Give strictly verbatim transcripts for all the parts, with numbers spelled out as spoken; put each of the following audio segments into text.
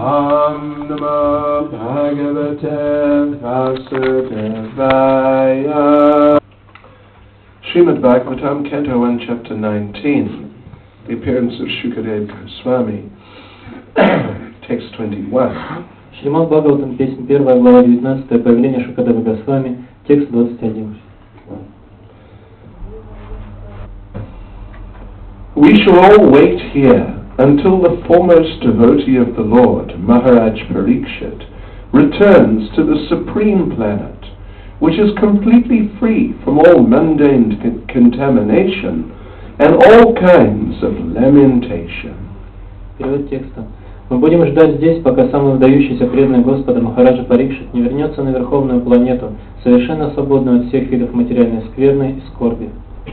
Om Namo Bhagavate Vasudevaya. Srimad Bhagavatam, Canto one, Chapter nineteen. The appearance of Shukadeva Goswami. Text twenty-one. Шримад Бхагаватам, песня первая, глава девятнадцатая, появление Шукадевы Госвами, текст двадцать один. We shall all wait here until the foremost devotee of the Lord, Maharaj Parikshit, returns to the supreme planet, which is completely free from all mundane con- contamination and all kinds of lamentation. Перевод текста. Мы будем ждать здесь, пока самый выдающийся преданный Господа Махараджа Парикшит не вернется на Верховную планету, совершенно свободную от всех видов материальной скверны и скорби.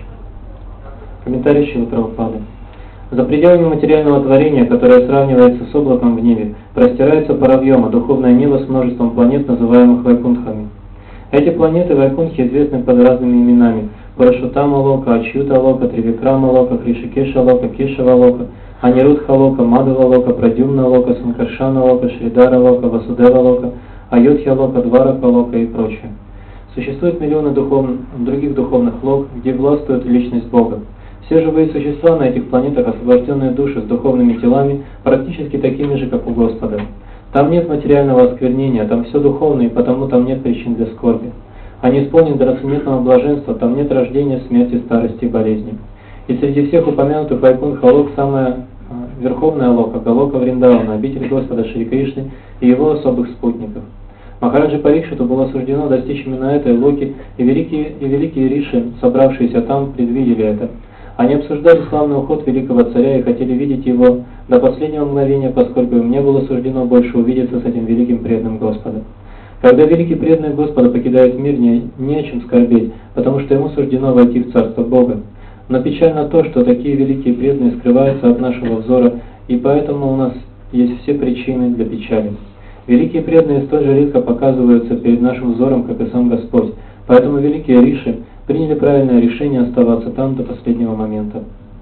Комментарий Шрилы Прабхупады. За пределами материального творения, которое сравнивается с облаком в небе, простирается паравьома, духовное небо с множеством планет, называемых вайкунтхами. Эти планеты вайкунтхи известны под разными именами: Парашутама Лока, Ачьюта Лока, Тривикрама Лока, Кришикеша Лока, Кешава Лока, Анирудха Лока, Мадхава Лока, Прадюмна Лока, Санкаршана Лока, Шридара Лока, Васудева Лока, Айодхья Лока, Дварака Лока и прочее. Существуют миллионы духов... других духовных лок, где властвует личность Бога. Все живые существа на этих планетах, освобожденные души с духовными телами, практически такими же, как у Господа. Там нет материального осквернения, там все духовно, и потому там нет причин для скорби. Они исполнены трансцендентного блаженства, там нет рождения, смерти, старости и болезни. И среди всех упомянутых вайкунтха лок самая э, верховная лока, Галока Вриндавана, обитель Господа Шри Кришны и его особых спутников. Махараджа Парикшиту было суждено достичь именно этой локи, и великие, и великие риши, собравшиеся там, предвидели это. Они обсуждали славный уход великого царя и хотели видеть его до последнего мгновения, поскольку им не было суждено больше увидеться с этим великим преданным Господа. Когда великий преданный Господа покидает мир, не, не о чем скорбеть, потому что ему суждено войти в Царство Бога. Но печально то, что такие великие преданные скрываются от нашего взора, и поэтому у нас есть все причины для печали. Великие преданные столь же редко показываются перед нашим взором, как и сам Господь, поэтому великие риши приняли правильное решение оставаться там до последнего момента.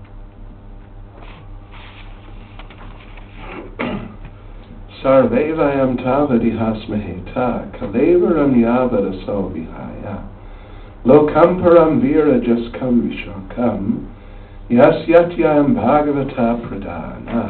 Sarvevayam tavadihasmaheta kalevaram yavadaso vihaya lokamparam vira jaskam vishokam yasyatyam bhagavata pradana.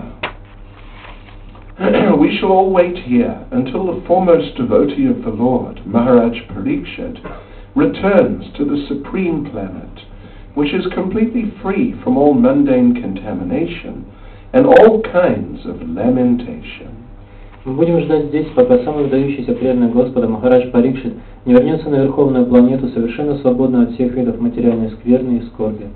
We shall all wait here until the foremost devotee of the Lord, Maharaj Parikshit, returns to the supreme planet, which is completely free from all mundane contamination and all kinds of lamentation. Мы будем ждать здесь, пока самый выдающийся преданный Господа Махарадж Парикшит не вернется на Верховную планету, совершенно свободную от всех видов материальной скверны и скорби.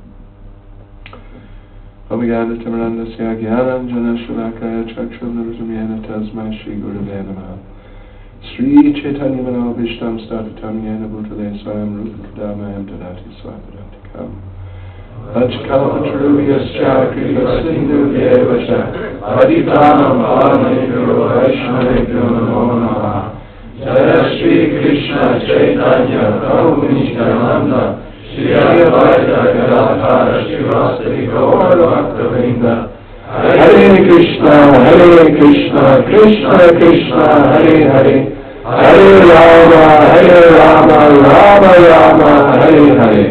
Sri Chaitanya Manobishtam Statatam Yena Bhutale Swayam Rupakadamayam Dadati Swapadantikam Vajkalpatarubhyascha Kripa Sindhu Devascha Aditanam Bhavanebhyo Vaishnavebhyo Namo Namaha Jaya Shri Krishna Chaitanya Prabhu Nityananda Shri Advaita Gadadhara Shivasari Gaur Bhaktavinda Hare Krishna, Hare Krishna, Krishna Krishna, Hare Hare, Hare Rama, Hare Rama, Rama Rama, Hare Hare.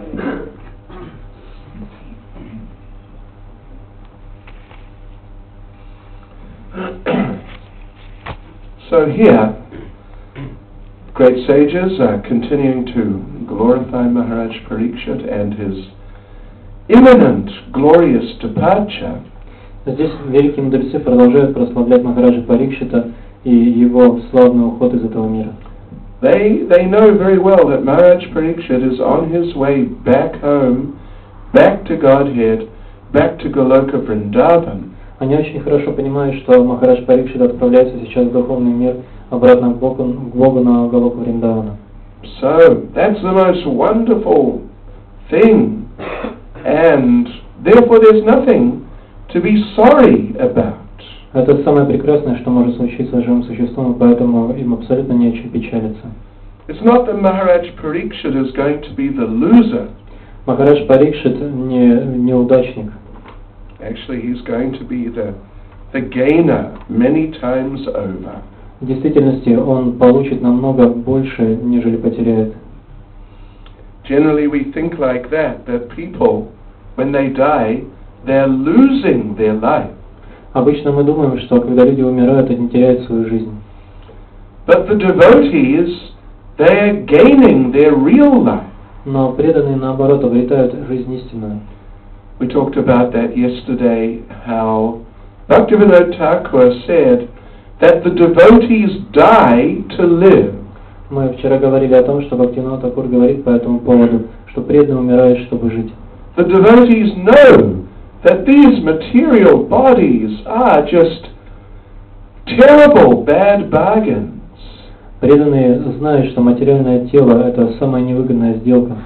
So here, great sages are continuing to glorify Maharaj Parikshit and his imminent, glorious departure. Здесь великие мудрецы продолжают прославлять Махараджа Парикшита и его славный уход из этого мира. They they know very well that Maharaj Parikshit is on his way back home, back to Godhead, back to Goloka Vrindavan. Они очень хорошо понимают, что Махарадж Парикшит отправляется сейчас в духовный мир, обратно к Богу, к Богу на Галоку Вриндавана. So that's the most wonderful thing, and therefore there's nothing to be sorry about. Это самое прекрасное, что может случиться с живым существом, и поэтому им абсолютно не о чем печалиться. It's not that Maharaj Parikshit is going to be the loser. Махарадж Парикшит не неудачник. Actually, he's going to be the the gainer many times over. В действительности он получит намного больше, нежели потеряет. Generally we think like that, that people, when they die, they're losing their life. Обычно мы думаем, что когда люди умирают, они теряют свою жизнь. But the devotees, they're gaining their real life. Но преданные, наоборот, обретают жизнь истинную. We talked about that yesterday, how Bhaktivinoda Thakur said that the devotees die to live. Мы вчера говорили о том, что Бхактивинода Тхакур говорит по этому поводу, что преданные умирают, чтобы жить. The devotees know that these material bodies are just terrible, bad bargains. Преданные знают, что материальное тело – это самая невыгодная сделка.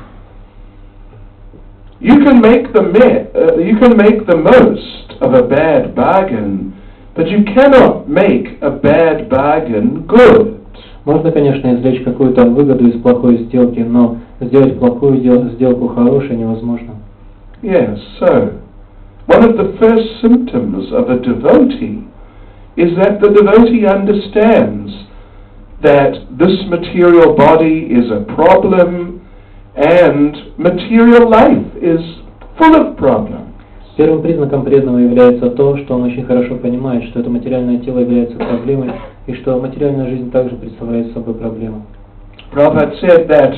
You can make the me- uh, you can make the most of a bad bargain, but you cannot make a bad bargain good. Можно, конечно, извлечь какую-то выгоду из плохой сделки, но сделать плохую дел- сделку хорошей невозможно. Yes, so one of the first symptoms of a devotee is that the devotee understands that this material body is a problem and material life is full of problems. Первым признаком преданного является то, что он очень хорошо понимает, что это материальное тело является проблемой, и что материальная жизнь также представляет собой проблему. Prabhupada said that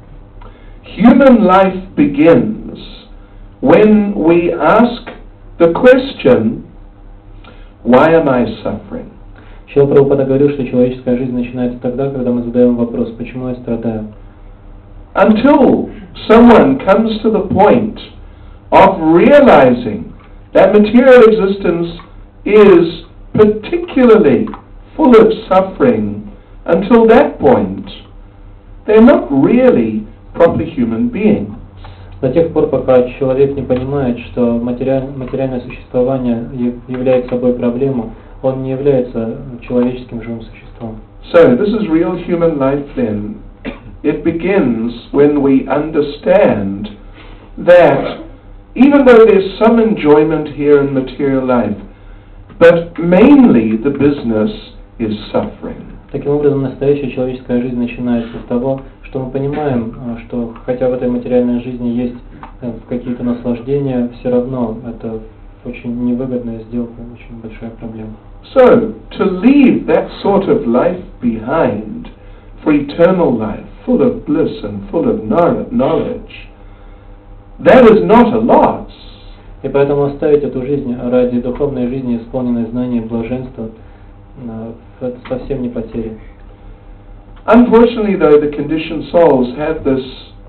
human life begins when we ask the question, why am I suffering? Шрила Прабхупада говорил, что человеческая жизнь начинается тогда, когда мы задаем вопрос, почему я страдаю. Until someone comes to the point of realizing that material existence is particularly full of suffering, until that point, they're not really proper human beings. До тех пор, пока человек не понимает, что материаль, материальное существование является собой проблему, он не является человеческим живым существом. So, this is real human life then. It begins when we understand that even though there's some enjoyment here in material life, but mainly the business is suffering. Таким образом, настоящая человеческая жизнь начинается с того, что мы понимаем, что хотя в этой материальной жизни есть какие-то наслаждения, все равно это очень невыгодная сделка, очень большая проблема. So, to leave that sort of life behind for eternal life, full of bliss and full of knowledge, that is not a loss. И поэтому оставить эту жизнь ради духовной жизни, исполненной знанием блаженства, это совсем не потеря. Unfortunately, though, the conditioned souls have this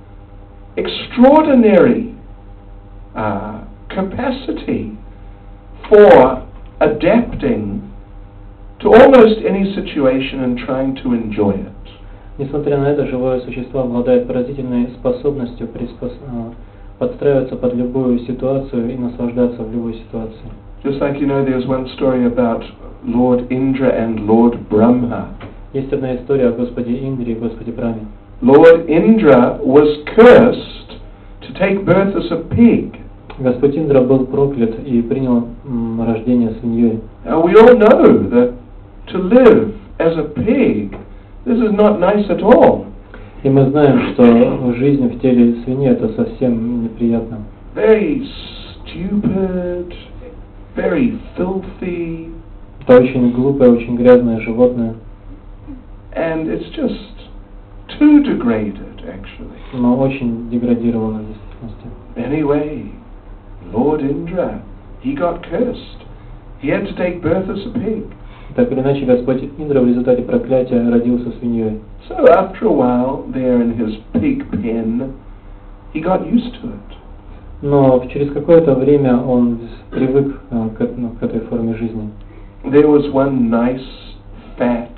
extraordinary uh, capacity for adapting to almost any situation and trying to enjoy it. Несмотря на это, живое существо обладает поразительной способностью приспос... подстраиваться под любую ситуацию и наслаждаться в любой ситуации. Just like you know, there's one story about Lord Indra and Lord Brahma. Есть одна история о Господе Индре и Господе Брахме. Lord Indra was cursed to take birth as a pig. Господь Индра был проклят и принял м, рождение свиньей. Now we all know that to live as a pig, this is not nice at all. И мы знаем, что жизнь в теле свиньи это совсем неприятно. Very stupid, very filthy. Это очень глупое, очень грязное животное. And it's just too degraded, actually. Но очень деградировано в действительности. Anyway, Lord Indra, he got cursed. He had to take birth as a pig. Так или иначе, Господь Индра в результате проклятия родился свиньей. So after a while, there in his pig pen, he got used to it. Но через какое-то время он привык э, к, ну, к этой форме жизни. There was one nice, fat,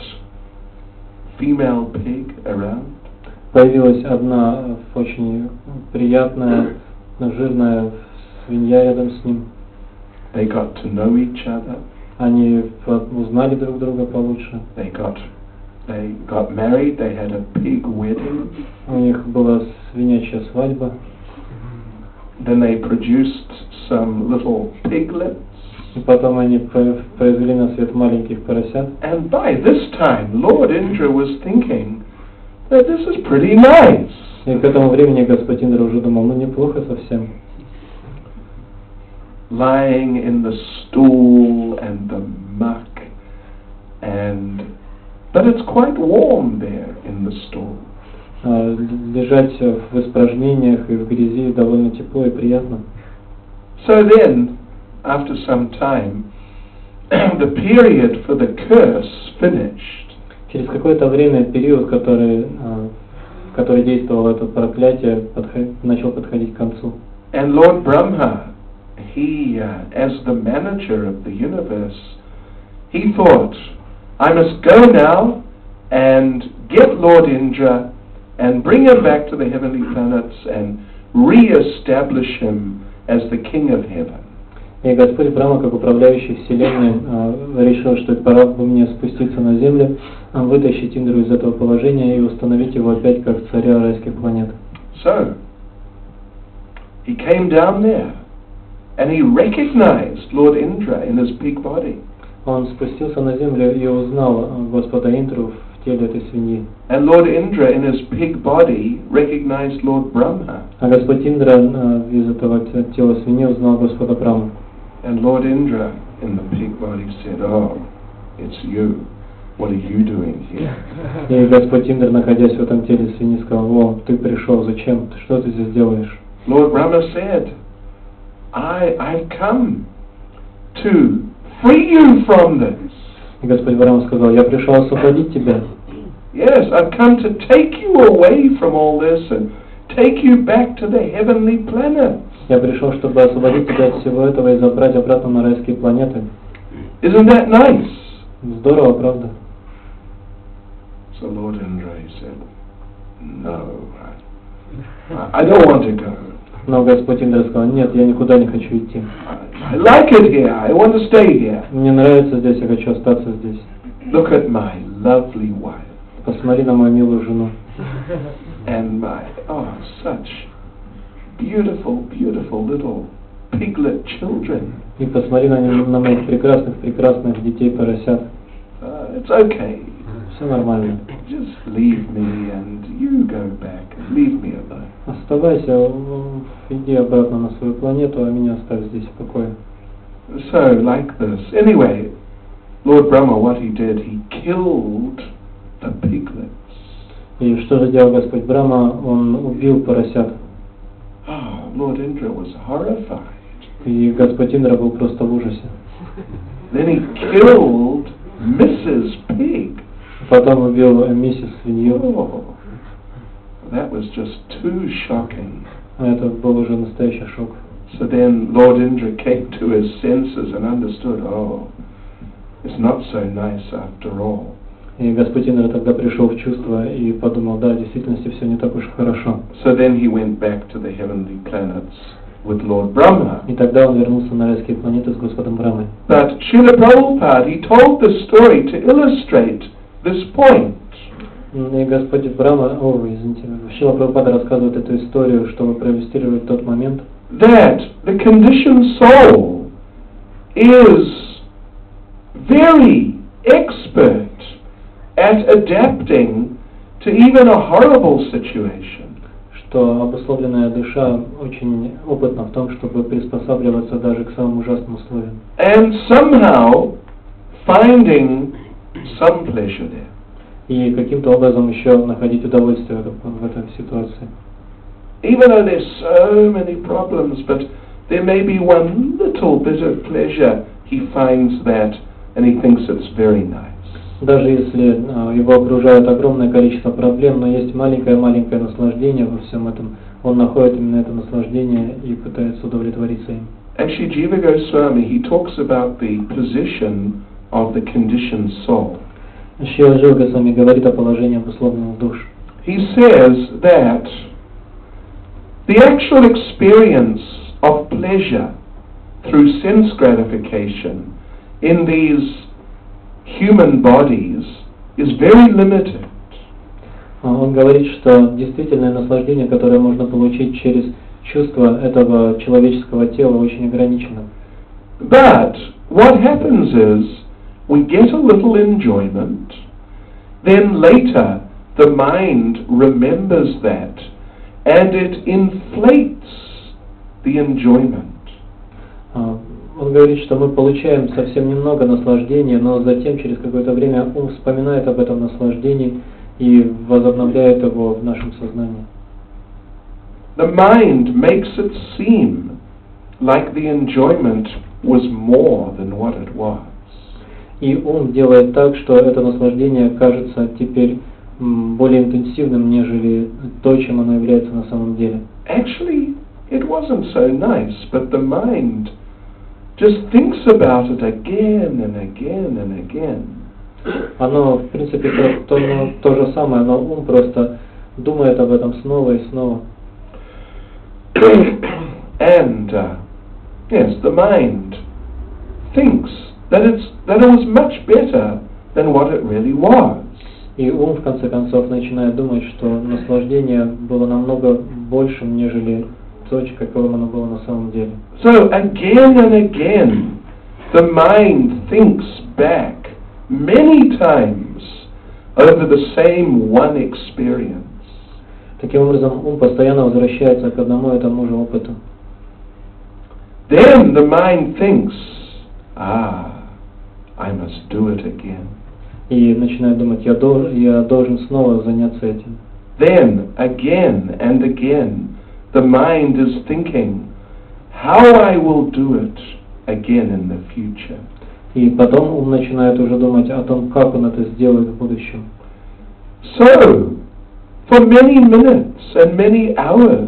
female pig around. Появилась одна очень приятная, жирная свинья рядом с ним. They got to know each other. Они узнали друг друга получше. They got, they got married. They had a pig wedding. У них была свинячья свадьба. Then they produced some little piglets. И потом они произвели на свет маленьких поросят. And by this time, Lord Indra was thinking that this is pretty nice. И к этому времени Господь Индра уже думал, ну неплохо совсем. Lying in the stool and the muck, and but it's quite warm there in the stool. Лежать в испражнениях и в грязи довольно тепло и приятно. So then, after some time, the period for the curse finished. Через какое-то время период, который, в который действовало это проклятие, подход, начал подходить к концу. And Lord Brahma, he, uh, as the manager of the universe, he thought, I must go now and get Lord Indra and bring him back to the heavenly planets and re-establish him as the king of heaven. И Господь Брахма, как управляющий Вселенной, решил, что пора бы мне спуститься на землю, вытащить Индру из этого положения и установить его опять как царя райских планет. So, he came down there and he recognized Lord Indra in his pig body. Он спустился на землю и узнал Господа Индру в теле этой свиньи. And Lord Indra in his pig body recognized Lord Brahma. А Господь Индра из этого тела свиньи узнал Господа Брахму. And Lord Indra in the pig body said, "Oh, it's you. What are you doing here?" И Господь Индра, находясь в этом теле свиньи, сказал: "О, ты пришел, зачем? Что ты здесь делаешь?" Lord Brahma said, "I I've come to free you from this." И Господь Брахма сказал: "Я пришел освободить тебя." Yes, I've come to take you away from all this and take you back to the heavenly planets. Я пришел, чтобы освободить тебя от всего этого и забрать обратно на райские планеты. Isn't that nice? Здорово, правда? So Lord Indra said, "No, I, I don't want to go. Но Господь Индра сказал: "Нет, я никуда не хочу идти. I, I like it here. I want to stay here. Мне нравится здесь, я хочу остаться здесь. Look at my lovely wife. Посмотри на мою милую жену. And my, oh, such beautiful, beautiful little piglet children. И посмотри на, на моих прекрасных, прекрасных детей-поросят. Uh, it's okay. Все нормально. Just leave me and you go back and leave me alone." Оставайся, иди обратно на свою планету, а меня оставь здесь в покое. So, like this. Anyway, Lord Brahma, what he did, he killed the piglets. И что же делал Господь Брахма? Он убил поросят. Oh, Lord Indra was horrified. И Господь Индра был просто в ужасе. Then he killed Missus Pig. Потом убил миссис свинью. Oh, that was just too shocking. Это был уже настоящий шок. So then Lord Indra came to his senses and understood, oh, it's not so nice after all. И Господь Индра тогда пришел в чувство и подумал: да, в действительности все не так уж и хорошо. So then he went back to the heavenly planets with Lord Brahma. И тогда он вернулся на райские планеты с Господом Брахмой. But Srila Prabhupada, he told this story to illustrate this point. И Господь Брахма, о, извините, Шрила Прабхупада рассказывает эту историю, чтобы проиллюстрировать тот момент, that the conditioned soul is very expert at adapting to even a horrible situation. Что обусловленная душа очень опытна в том, чтобы приспосабливаться даже к самым ужасным условиям. And somehow finding some pleasure there. И каким-то образом еще находить удовольствие в этой ситуации. Even though there's so many problems, but there may be one little bit of pleasure, he finds that and he thinks it's very nice. Даже если uh, его окружает огромное количество проблем, но есть маленькое-маленькое наслаждение во всем этом, он находит именно это наслаждение и пытается удовлетвориться им. Actually, Jiva Goswami, he talks about the position of the conditioned soul. Шрила Джива Госвами говорит о положении обусловленных душ. He says that the actual experience of pleasure through sense gratification in these human bodies is very limited. Он говорит, что действительное наслаждение, которое можно получить через чувство этого человеческого тела, очень ограничено. But what happens is we get a little enjoyment, then later the mind remembers that and it inflates the enjoyment. А, Он говорит, что мы получаем совсем немного наслаждения, но затем через какое-то время ум вспоминает об этом наслаждении и возобновляет его в нашем сознании. The mind makes it seem like the enjoyment was more than what it was. И ум делает так, что это наслаждение кажется теперь м, более интенсивным, нежели то, чем оно является на самом деле. Actually, it wasn't so nice, but the mind just thinks about it again and again and again. Оно, в принципе, то, то, ну, то же самое, но ум просто думает об этом снова и снова. And uh, yes, the mind thinks that it's that it was much better than what it really was. И ум, в конце концов, начинает думать, что наслаждение было намного большим, нежели то, каковым оно было на самом деле. So again and again, the mind thinks back many times over the same one experience. Таким образом, ум постоянно возвращается к одному и тому же опыту. Then the mind thinks, ah, I must do it again. И начинает думать, я должен, я должен снова заняться этим. Then again and again, the mind is thinking, how I will do it again in the future. И потом ум начинает уже думать о том, как он это сделает в будущем. So, for many minutes and many hours,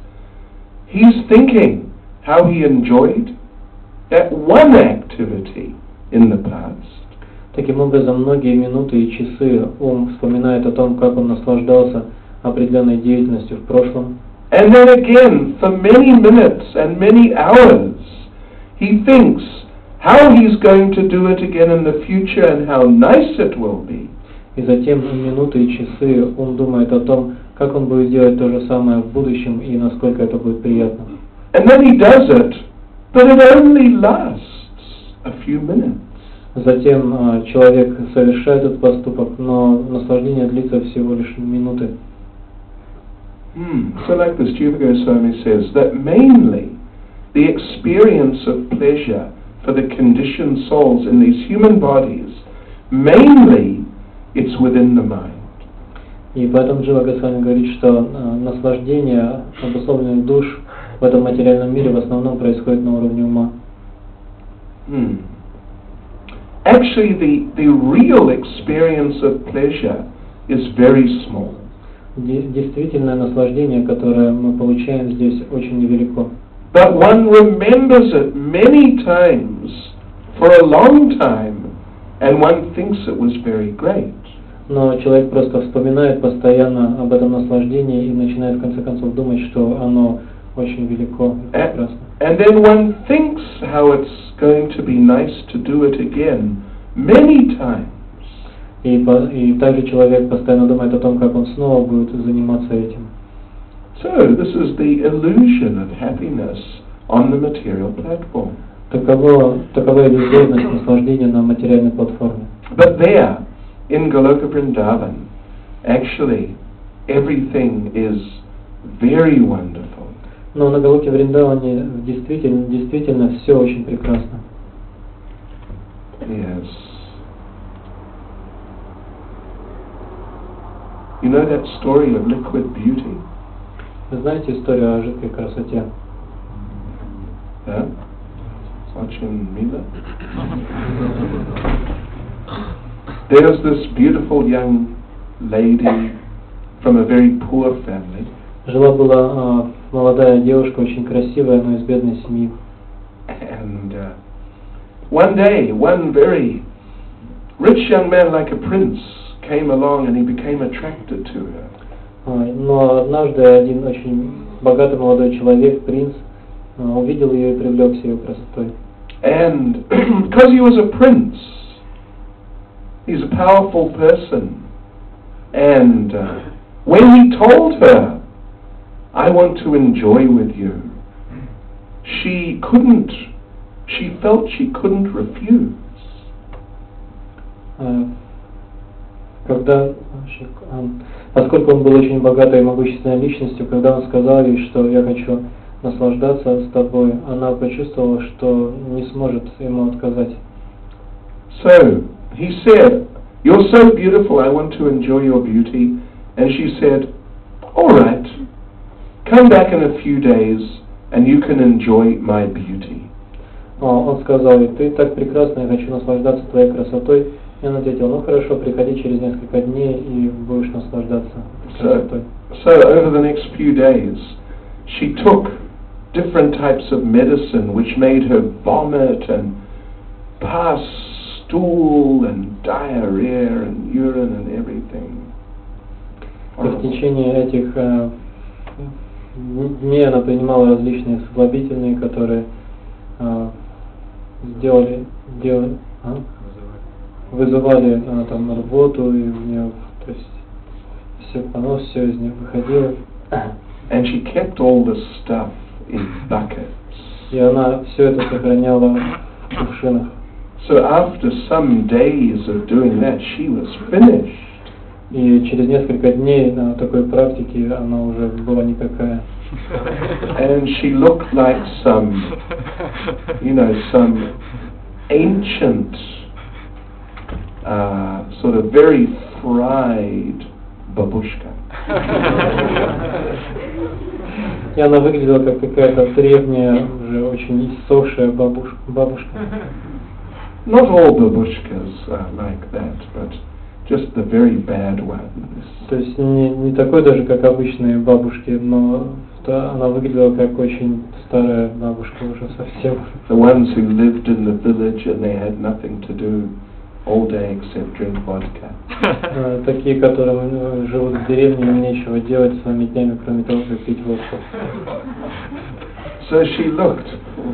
he's thinking how he enjoyed that one activity in the past. Таким образом, многие минуты и часы ум вспоминает о том, как он наслаждался определенной деятельностью в прошлом. And then again, for many minutes and many hours, he thinks how he's going to do it again in the future and how nice it will be. И затем минуты и часы ум думает о том, как он будет делать то же самое в будущем и насколько это будет приятно. And then he does it, but it only lasts a few minutes. Затем а, человек совершает этот поступок, но наслаждение длится всего лишь минуты. Hmm. So like the Jiva Goswami says, that mainly the experience of pleasure for the conditioned souls in these human bodies, mainly it's within the mind. И поэтому Джива Госвами говорит, что а, наслаждение обусловленных душ в этом материальном мире в основном происходит на уровне ума. Hmm. Actually, the, the real experience of pleasure is very small. Действительное наслаждение, которое мы получаем здесь, очень невелико. But one remembers it many times for a long time, and one thinks it was very great. Но человек просто вспоминает постоянно об этом наслаждении и начинает в конце концов думать, что оно очень велико и прекрасно. And then one thinks how it's going to be nice to do it again many times. И, по, и также человек постоянно думает о том, как он снова будет заниматься этим. So this is the illusion of happiness on the material platform. Таково, такова иллюзорность наслаждения на материальной платформе. But there, in Goloka Vrindavan, actually everything is very wonderful. Но на Галоке Вриндаване действительно, действительно все очень прекрасно. Yes. You know that story of liquid beauty? Вы знаете историю о жидкой красоте? Yeah? Watching Mila? There's this beautiful young lady from a very poor family. Жила-была а, молодая девушка, очень красивая, но из бедной семьи. And uh, one day, one very rich young man like a prince came along and he became attracted to her. А, но однажды один очень богатый молодой человек, принц, а, увидел ее и привлекся ее красотой. And because he was a prince, he's a powerful person. And uh, when he told her, I want to enjoy with you, she couldn't she felt she couldn't refuse. Когда, поскольку он был очень богатой и могущественной личностью, когда он сказал ей, что я хочу наслаждаться с тобой, она почувствовала, что не сможет ему отказать. So he said, "You're so beautiful, I want to enjoy your beauty." And she said, "All right, come back in a few days and you can enjoy my beauty." Он сказал ей, ты так прекрасна, я хочу наслаждаться твоей красотой. И он ответил, ну хорошо, приходи через несколько дней и будешь наслаждаться красотой. So, so over the next few days, she took different types of medicine which made her vomit and pass stool and diarrhea and urine and everything. И в течение этих э, дней она принимала различные слабительные, которые э, сделали, делали, а? вызывали а, там рвоту, и у нее, то есть, все понос, все из них выходило. And she kept all this stuff in buckets. И она все это сохраняла в кувшинах. So after some days of doing that, she was finished. И через несколько дней на такой практике она уже была никакая. And she looked like some, you know, some ancient, uh, sort of very fried babushka. И она выглядела как какая-то древняя, уже очень иссохшая бабуш, бабушка. Not all babushkas are like that, but just the very bad ones. То есть не, не такой даже, как обычные бабушки, но она выглядела как очень старая бабушка уже совсем. The ones who lived in the village and they had nothing to do all day except drink vodka. Такие, которые живут в деревне, им нечего делать своими днями, кроме того, как пить водку. So she looked,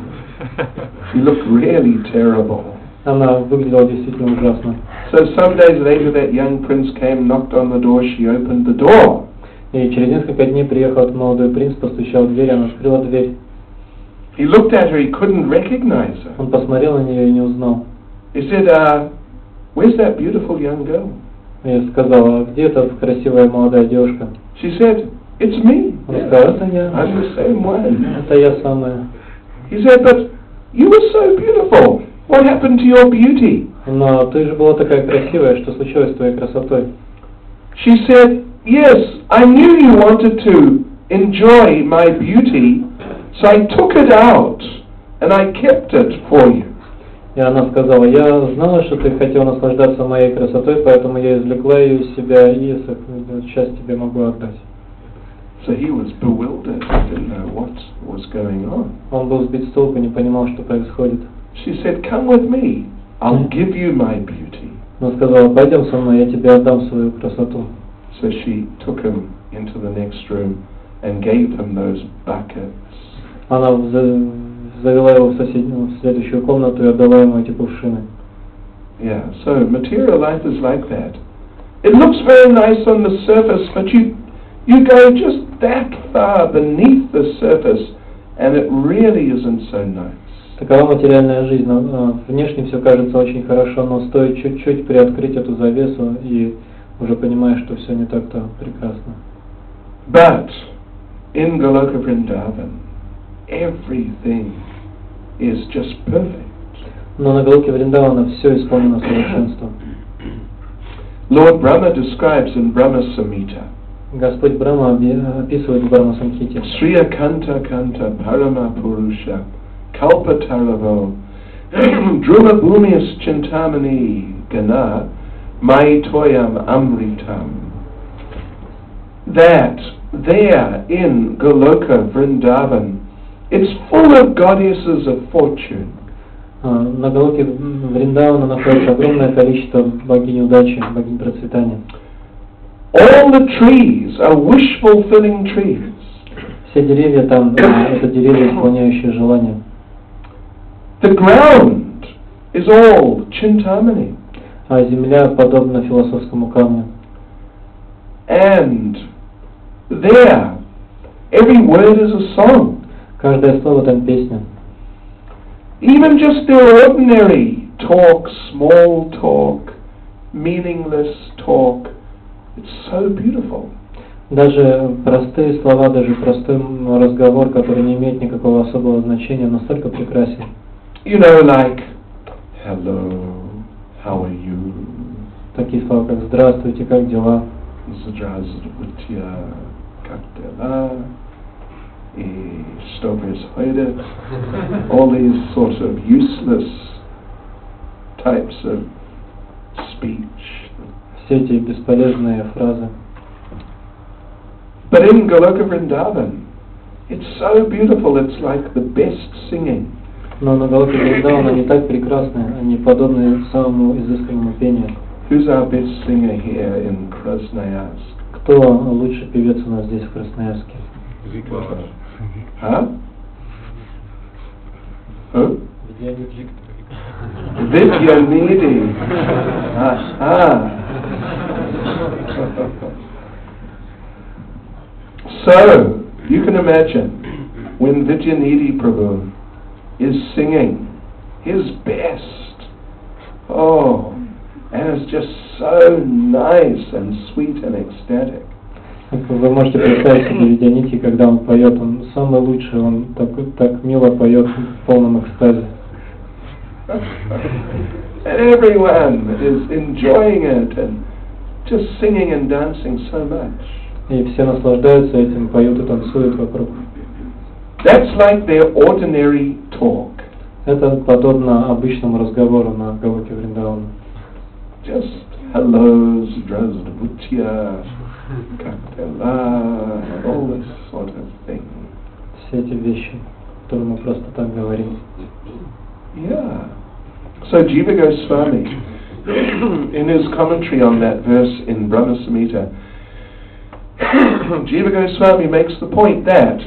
she looked really terrible. Она выглядела действительно ужасно. So some days later that young prince came, knocked on the door, she opened the door. И через несколько дней приехал этот молодой принц, постучал в дверь, она открыла дверь. He looked at her, he couldn't recognize her. Он посмотрел на нее и не узнал. He said, uh, "Where's that beautiful young girl?" Я сказала, а где эта красивая молодая девушка? She said, "It's me." Он сказал, это я. I'm the same one. Это я самая. He said, "But you were so beautiful. What happened to your beauty?" Но ты же была такая красивая, что случилось с твоей красотой? She said, "Yes, I knew you wanted to enjoy my beauty, so I took it out and I kept it for you." И она сказала, я знала, что ты хотел наслаждаться моей красотой, поэтому я извлекла ее из себя и сейчас тебе могу отдать. So he was bewildered, he didn't know what was going on. Он был сбит с толку, не понимал, что происходит. She said, "Come with me, I'll give you my beauty." Она сказала, пойдем со мной, я тебе отдам свою красоту. So she took him into the next room and gave him those buckets. Она завела его в соседнюю, в следующую комнату и отдала ему эти кувшины. Yeah, so material life is like that. It looks very nice on the surface, but you you go just that far beneath the surface, and it really isn't so nice. Такова материальная жизнь. Внешне все кажется очень хорошо, но стоит чуть-чуть приоткрыть эту завесу, и уже понимаешь, что все не так-то прекрасно. But in Goloka Vrindavan, everything is just perfect. Но на Галоке Вриндавана все исполнено совершенством. Lord Brahma describes in Brahma Samhita. Господь Брахма описывает в Брахма Самхите. Sriya Kanta Kanta Parama Purusha Kalpataravo Druma Bhumis Chintamani Gana Mai Toyam Amritam. That there in Goloka Vrindavan, it's full of goddesses of fortune. На Галоке Вриндавана находится огромное количество богинь удачи, богинь процветания. All the trees are wish-fulfilling trees. Все деревья там это деревья, исполняющие желания. The ground is all Chintamani. А земля подобна философскому камню. And there, every word is a song. Каждое слово там песня. Even just their ordinary talk, small talk, meaningless talk, it's so beautiful. Даже простые слова, даже простой разговор, который не имеет никакого особого значения, настолько прекрасен. You know, like, hello, how are you? Такие слова, как «Здравствуйте, как дела?» Здравствуйте, как дела? И что происходит? All these sort of useless types of speech. Все эти бесполезные фразы. But in Goloka Vrindavan, it's so beautiful, it's like the best singing. Но на Галоке Вриндавана они так прекрасны, они подобны самому изысканному пению. Who's our best singer here in Krasnoyarsk? Кто лучший певец у нас здесь в Красноярске? Huh? Who? Vidyanidhi. Vidyanidhi. Aha. So, you can imagine when Vidyanidhi Prabhu is singing his best. Oh, and it's just so nice and sweet and ecstatic. Вы можете представить себе Видянидхи, когда он поет, он самый лучший, он так, так мило поет в полном экстазе. And everyone is enjoying it and just singing and dancing so much. И все наслаждаются этим, поют и танцуют вокруг. That's like their ordinary talk. Это подобно обычному разговору на Галоке Вриндавана. Just hello, здравствуйте, как дела, all this sort of thing. Все эти вещи, которые мы просто так говорим. Yeah. So Jiva Goswami, in his commentary on that verse in Brahma Samhita, Jiva Goswami makes the point that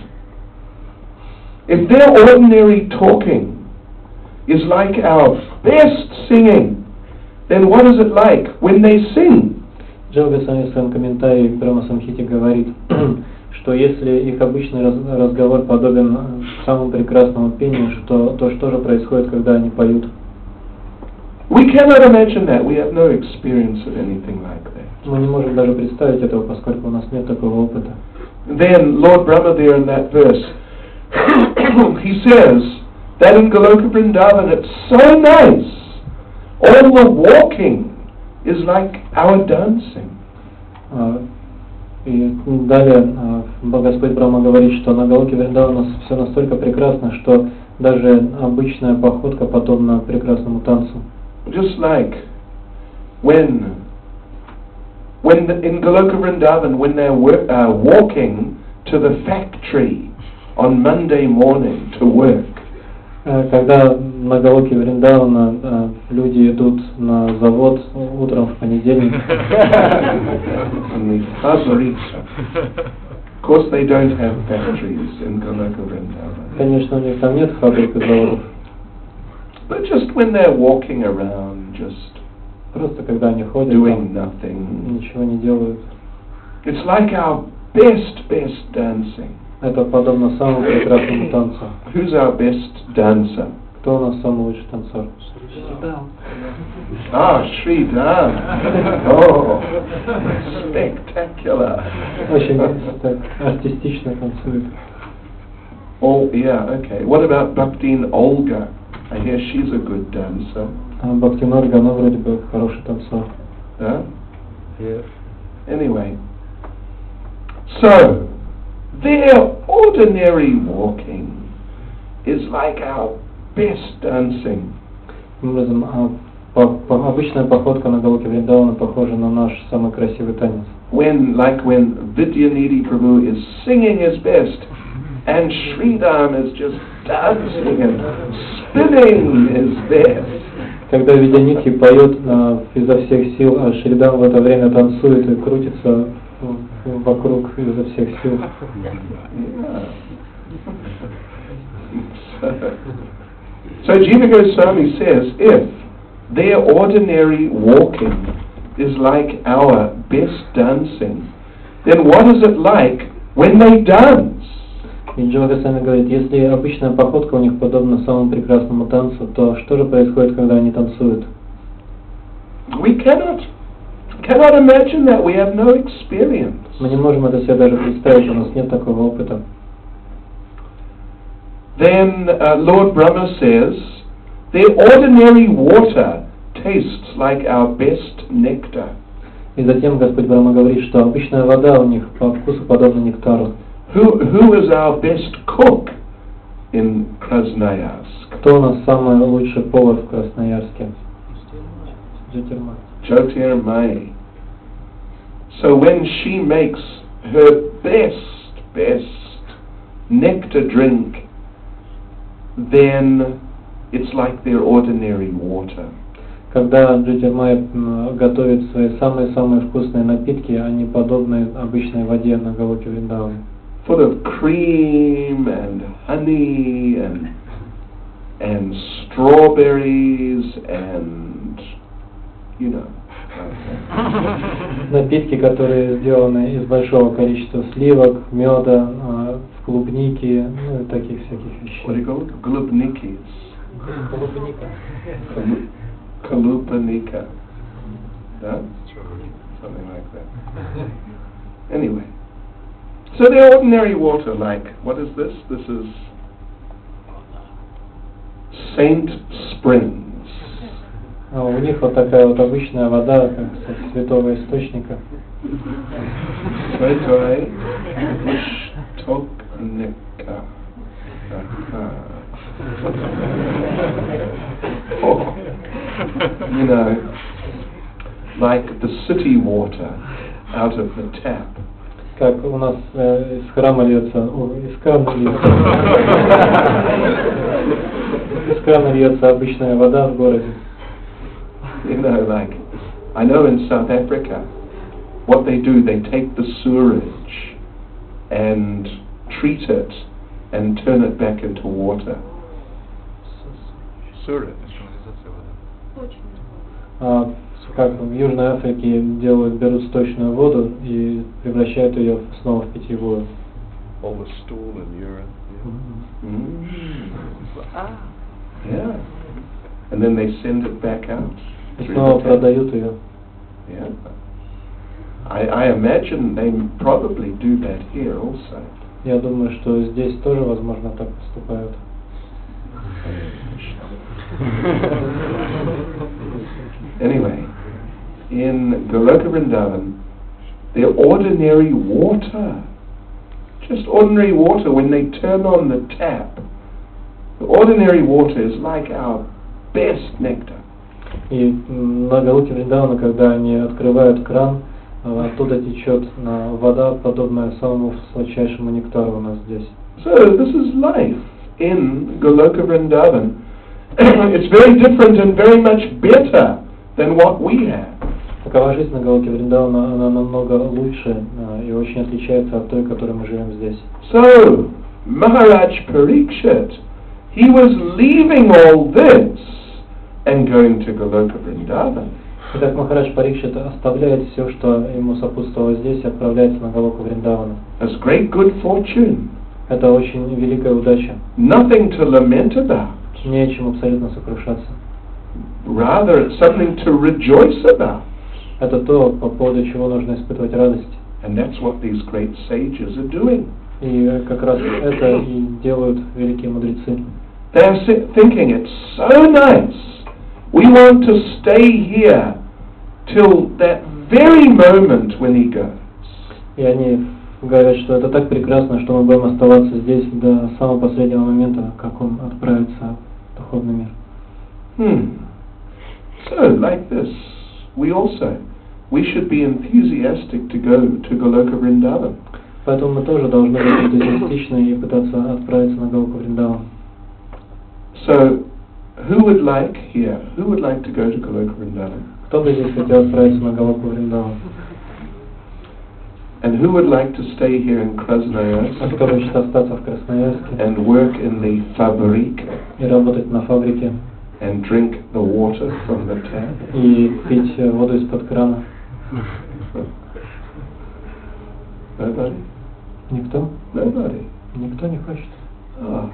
if their ordinary talking is like our best singing, then what is it like when they sing? Джива Госвами в своем комментарии к Брахма Самхите говорит, что если их обычный раз, разговор подобен самому прекрасному пению, что, то что же происходит, когда они поют? We cannot imagine that. We have no experience of anything like that. Мы не можем даже представить этого, поскольку у нас нет такого опыта. Then Lord Brahma there in that verse, he says that in Goloka Vrindavan it's so nice. All the walking is like our dancing. И далее Господь Брахма говорит, что на Галоке Вриндавана все настолько прекрасно, что даже обычная походка подобна прекрасному танцу. Just like when, when the, in Goloka Vrindavan, when they're work, uh, walking to the factory on Monday morning to work. Когда на Галоке Вриндавана люди идут на завод утром в понедельник. Of course they don't have factories in Goloka Vrindavan. Конечно, у них там нет фабрик и заводов. But just when they're walking around, just просто когда они ходят, doing nothing, ничего не делают. It's like our best, best dancing. Это подобно самому прекрасному танцу. Who's our best dancer? Кто у нас самый лучший танцор? Ah, Sridham. Oh, spectacular. Очень так артистично танцует. Oh, yeah, okay. What about Bhaktin Olga? I hear she's a good dancer. Бхактин Ольга, она вроде бы хороший танцор. Yeah? Yes. Anyway, so their ordinary walking is like our best dancing. Обычная походка на Галоке Вриндавана похожа на наш самый красивый танец. When, like when Vidyanidhi Prabhu is singing his best, and Sridham is just dancing and spinning his best. Когда Видянидхи поет uh, изо всех сил, а Шридам в это время танцует и крутится вокруг изо всех сил. So Jiva Goswami says, if their ordinary walking is like our best dancing, then what is it like when they dance? И Джива Госвами говорит, если обычная походка у них подобна самому прекрасному танцу, то что же происходит, когда они танцуют? We cannot, cannot imagine that. We have no experience. Мы не можем это себе даже представить, у нас нет такого опыта. Then uh, Lord Brahma says, their ordinary water tastes like our best nectar. И затем Господь Брахма говорит, что обычная вода у них по вкусу подобна нектару. Who, who is our best cook in Krasnoyarsk? Кто у нас самый лучший повар в Красноярске? Джотирмай. Jyotirmai. So when she makes her best, best nectar drink, then it's like their ordinary water. Когда Джотирмай готовит свои самые-самые вкусные напитки, они подобны обычной воде на Галоке Вриндаване. Full of cream and honey and and strawberries and you know. Напитки, которые сделаны из большого количества сливок, меда, клубники, ну и таких всяких вещей. What do you call it? Glubnikis. Kalupanika. Yeah? Something like that. Anyway. So the ordinary water, like, what is this? This is Saint Springs. А у них вот такая вот обычная вода, как со святого источника. Святой источника. Oh, you know, like the city water out of the tap. Как у нас э, из храма льется, о, из крана льется, из крана льется обычная вода в городе. You know, like, I know in South Africa, what they do, they take the sewerage and treat it and turn it back into water. Sewerage. А, как в Южной Африке делают, берут сточную воду и превращают ее снова в питьевую. All the stool and urine. Yeah. Mm. Ah. Yeah. And then they send it back out. И снова продают ее. Yeah. I, I imagine they probably do that here also. Я думаю, что здесь тоже, возможно, так поступают. Anyway, in Goloka Vrindavan, they're ordinary water. Just ordinary water when they turn on the tap. The ordinary water is like our best nectar. И на Галоке Вриндавана, когда они открывают кран, оттуда течет вода, подобная самому сладчайшему нектару у нас здесь. So this is life in Goloka Vrindavan. It's very different and very much better than what we have. Такова жизнь на Галоке Вриндавана, она намного лучше и очень отличается от той, которой мы живем здесь. So Maharaj Parikshit, he was leaving all this and going to Goloka Vrindavan. Итак, Махарадж Парикшит оставляет все, что ему сопутствовало здесь, и отправляется на Галоку Вриндавана. That's great good fortune. Это очень великая удача. Nothing to lament about. Не о чем абсолютно сокрушаться. Rather, it's something to rejoice about. Это то, по поводу чего нужно испытывать радость. And that's what these great sages are doing. И как раз это и делают великие мудрецы. They're thinking it's so nice. We want to stay here till that very moment when he goes. И они говорят, что это так прекрасно, что мы будем оставаться здесь до самого последнего момента, как он отправится в духовный мир. Hmm. So, like this, we also, we should be enthusiastic to go to Goloka Vrindavan. Поэтому мы тоже должны быть энтузиастичны и пытаться отправиться на Галоку Вриндаван. So, who would like here? Who would like to go to Goloka Vrindavan? Кто бы здесь хотел отправиться на Галоку Вриндаван? And who would like to stay here in Krasnoyarsk? А кто хочет остаться в Красноярске? And work in the fabrik? И работать на фабрике? And drink the water from the tap? И пить воду из-под крана? Nobody? Никто? Nobody. Никто не хочет. Oh.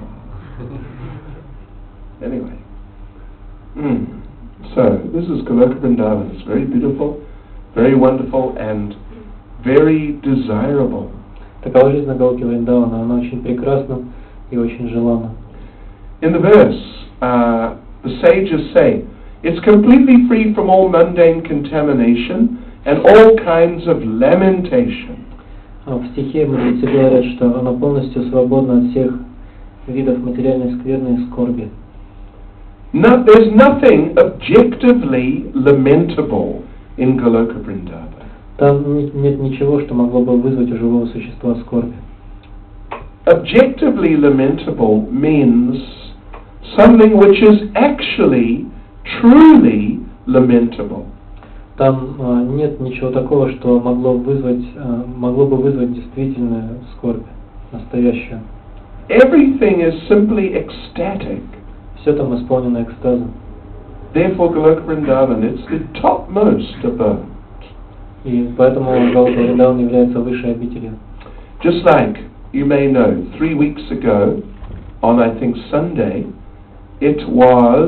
Anyway. Mm. So, this is Goloka Vrindavan. It's very beautiful, very wonderful, and very desirable. Такова жизнь на Галоке Вриндавана, она очень прекрасна и очень желанна. In the verse, uh, the sages say, it's completely free from all mundane contamination and all kinds of lamentation. В стихе мудрецы говорят, что она полностью свободна от всех видов материальной скверны и скорби. No, there's nothing objectively lamentable in Goloka Vrindavan. Там нет ничего, что могло бы вызвать у живого существа скорби. Objectively lamentable means something which is actually, truly lamentable. Там а, нет ничего такого, что могло вызвать, а, могло бы вызвать действительную скорбь, настоящую. Everything is simply ecstatic. Все там исполнено экстазом. Therefore, Goloka Vrindavan, it's the topmost abode. И поэтому Галока Вриндаван является высшей обителью. Just like you may know, three weeks ago, on I think Sunday, it was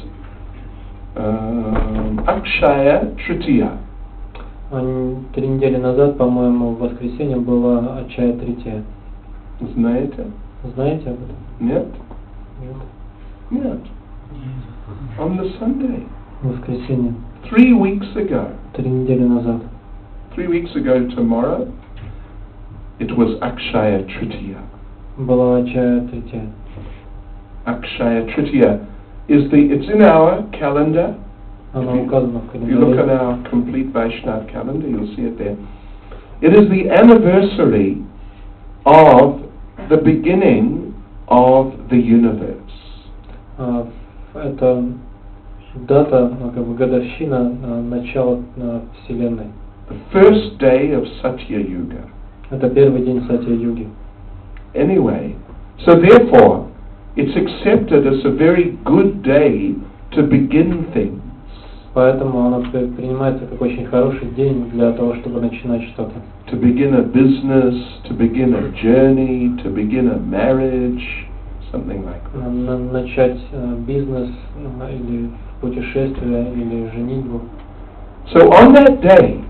um, Akshaya Tritiya. Три недели назад, по-моему, в воскресенье была Акшая Трития. Знаете? Знаете об этом? Нет? Нет. Нет. On the Sunday. В воскресенье. Three weeks ago. Три недели назад. Three weeks ago tomorrow, it was Akshaya Tritiya. Была Акшая Трития. Akshaya Tritiya is the, it's in our calendar. Она указана в If you look at календаре. our complete Vaishnava calendar, you'll see it there. It is the anniversary of the beginning of the universe. А, Это дата, ну, как бы годовщина а, начала а, Вселенной. The first day of Satya Yuga. Это первый день Сатья-юги. Anyway, so therefore, it's accepted as a very good day to begin things. Поэтому она при- принимается как очень хороший день для того, чтобы начинать что-то. To begin a business, to begin a journey, to begin a marriage, something like that. На- на- начать а, бизнес а, или путешествие или женитьбу. So on that day,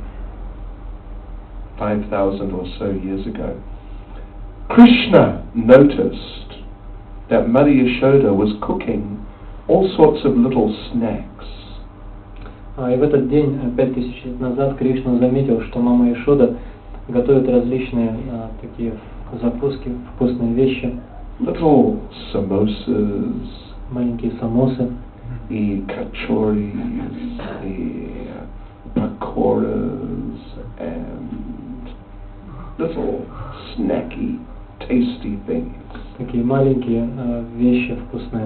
five thousand or so years ago, Krishna noticed that Mother Yashoda was cooking all sorts of little snacks. А, и в этот день, а, пять тысяч лет назад, Кришна заметил, что мама Ишода готовит различные а, такие закуски, вкусные вещи, Little samosas, маленькие самосы, e kachoris, e pakoras, and little snacky, tasty things. такие маленькие а, вещи вкусные.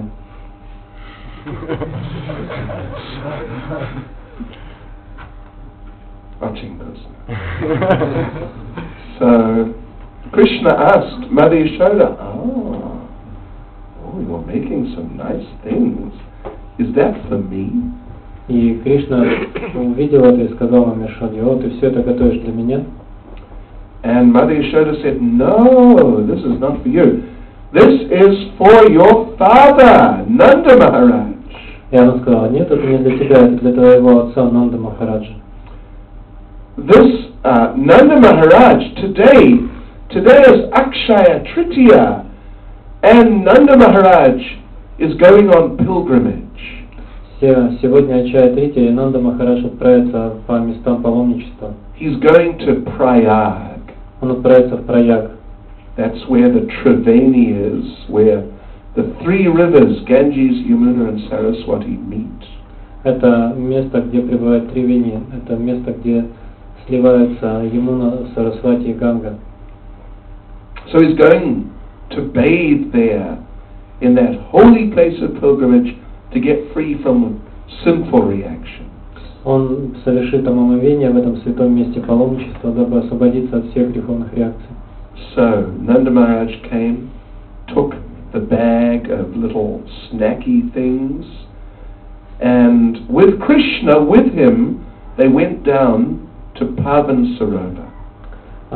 Watching this. So Krishna asked Mother Yashoda, oh, oh, you're making some nice things. Is that for me? И Кришна увидел это и сказал маме Ишоде: «О, ты все это готовишь для меня?» And Mother Yashoda said, no, this is not for you. This is for your father, Nanda Maharaj. И она сказала: «Нет, это не для тебя, это для твоего отца Нанда Махараджа». This uh, Nanda Maharaj, today, today is Akshaya Tritiya, and Nanda Maharaj is going on pilgrimage. Се- Сегодня Акшая Трития, и Нанда Махарадж отправится по местам паломничества. He's going to Prayag. Он отправится в Праяг. That's where the Triveni is, where the three rivers, Ganges, Yamuna and Saraswati, meet. Это место, где пребывает Тривени. Это место, где сливаются Ямуна, Сарасвати и Ганга. So he's going to bathe there in that holy place of pilgrimage to get free from sinful reactions. Он совершит омовение в этом святом месте паломничества, дабы освободиться от всех греховных реакций. So Nanda Maharaj came, took the bag of little snacky things, and with Krishna with him, they went down to Pavan Sarovar. А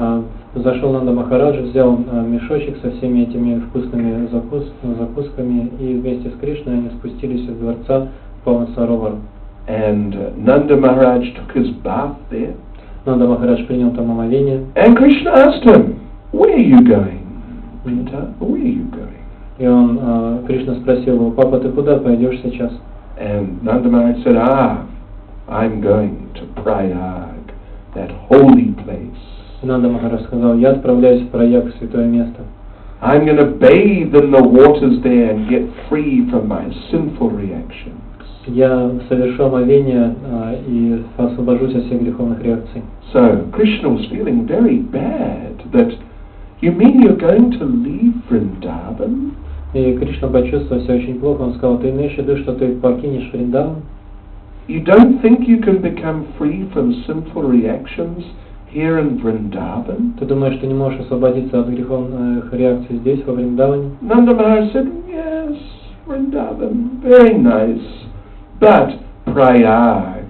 Зашел Нанда Махарадж, взял э, мешочек со всеми этими вкусными закус, закусками, и вместе с Кришной они спустились из дворца в Паван-Саровар. And uh, Nanda Maharaj took his bath there. Нанда Махарадж принял там омовение. And Krishna asked him, "Where are you going, Pita? Where are you going?" И он, э, Кришна спросил его: папа, ты куда пойдешь сейчас? And Nanda Maharaj said, "Ah, I'm going to Prayag, that holy place. Нанда Махарадж сказал: я отправляюсь в Праяг, в святое место. I'm going to bathe in the waters there and get free from my sinful reactions." Я совершу омовение э, и освобожусь от всех греховных реакций. So Krishna was feeling very bad that, you mean you're going to leave Vrindavan? И Кришна почувствовал себя очень плохо. Он сказал: ты имеешь в виду, что ты покинешь Вриндаван? You don't think you can become free from sinful reactions here in Vrindavan? Ты думаешь, что не можешь освободиться от греховных реакций здесь, во Вриндаване? Nanda Maharaj said, "Yes, Vrindavan, very nice. But Prayag,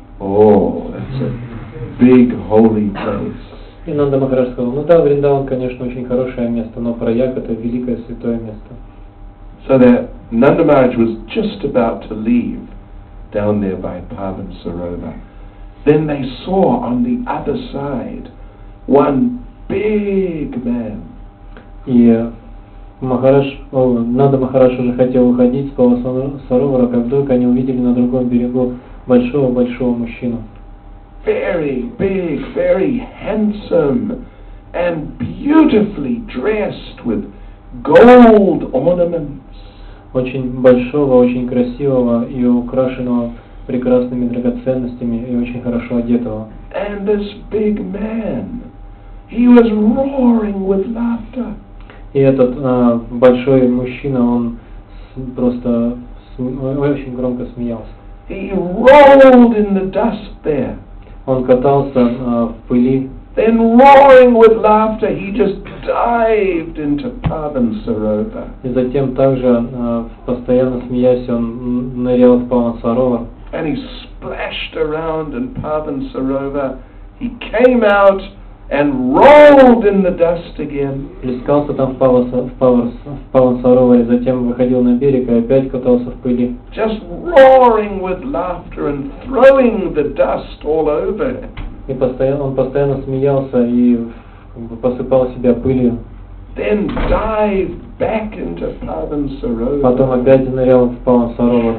oh, that's a big holy place." И Нанда Махарадж сказал: ну да, Вриндаван, конечно, очень хорошее место, но Праяг — это великое святое место. So that Nanda Maharaj was just about to leave down there by Pavan Sarovar. Then they saw on the other side one big man. И Махарадж, о, Нанда Махарадж уже хотел уходить с Пава Саровара, как вдруг они увидели на другом берегу большого-большого мужчину. Very big, very handsome, and beautifully dressed with gold ornaments. Очень большого, очень красивого и украшенного прекрасными драгоценностями и очень хорошо одетого. And this big man, he was roaring with laughter. И этот а, большой мужчина, он с, просто см, очень громко смеялся. He rolled in the dust there. Он катался а, в пыли. Then roaring with laughter, he just dived into Pavan Sarovar. И затем также, а, постоянно смеясь, он нырял в Паван Саровар. And he splashed around in Pavan Sarovar. He came out and rolled in the dust again. Плескался там в Паван Сароваре, затем выходил на берег и опять катался в пыли. Just roaring with laughter and throwing the dust all over. И постоянно, он постоянно смеялся и как бы посыпал себя пылью. Then dived back into Pavan Sarovar. Потом опять нырял в Паван Саровар.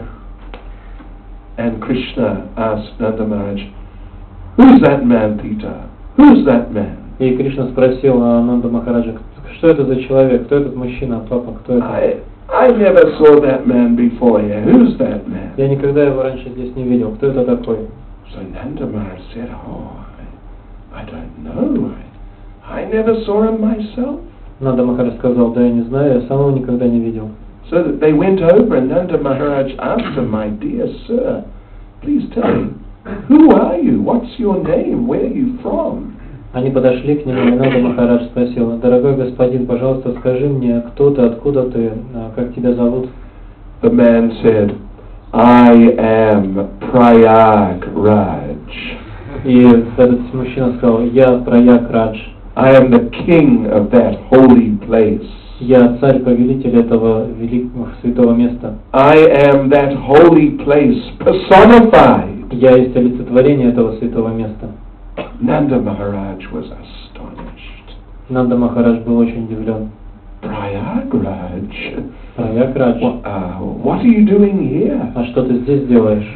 And Krishna asked Nanda Maharaj, "Who's that man, Pita? Who's that man?" И Кришна спросил Нанда Махараджа: что это за человек, кто этот мужчина, папа, кто это? I, I never saw that man before here. Who's that man? Я никогда его раньше здесь не видел. Кто это такой? So Nanda Maharaj said, "Oh, I, I don't know. I, I never saw him myself." Нанда Махарадж сказал: да я не знаю, я сам его никогда не видел. So that they went over and Nanda Maharaj asked him, "My dear sir, please tell me, who are you? What's your name? Where are you from?" Они подошли к нему, и Нанда Махарадж спросил: дорогой господин, пожалуйста, скажи мне, кто ты, откуда ты, как тебя зовут? The man said, "I am Prayag Raj. И этот мужчина сказал: я Праяг Радж. I am the king of that holy place. Я царь-повелитель этого великого святого места. I am that holy place personified." Я есть олицетворение этого святого места. Nanda Maharaj was astonished. Нанда Махарадж был очень удивлен. Prayag Raj? Праяг Радж. What, uh, what are you doing here? А что ты здесь делаешь?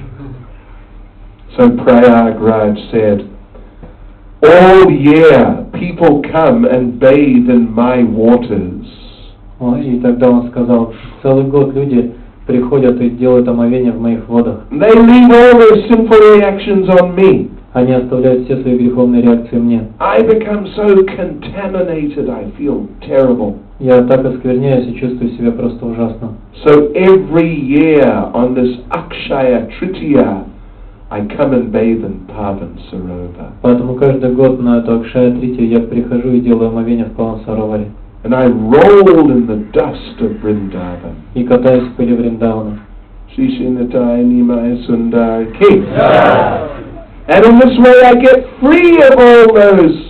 So Prayag Raj said, "All year people come and bathe in my waters." И тогда он сказал: целый год люди приходят и делают омовение в моих водах. They leave all their sinful reactions on me. Они оставляют все свои греховные реакции мне. I become so contaminated, I feel terrible. Я так оскверняюсь и чувствую себя просто ужасно. So every year on this Akshaya Tritiya, I come and bathe in Pavan Sarovar. Поэтому каждый год на эту Акшая Тритию я прихожу и делаю омовение в Паван Сароваре. And I roll in the dust of Vrindavan. И катаюсь в пыли Вриндавана. Shishinatai Nimai Sundar Ki. And in this way I get free of all those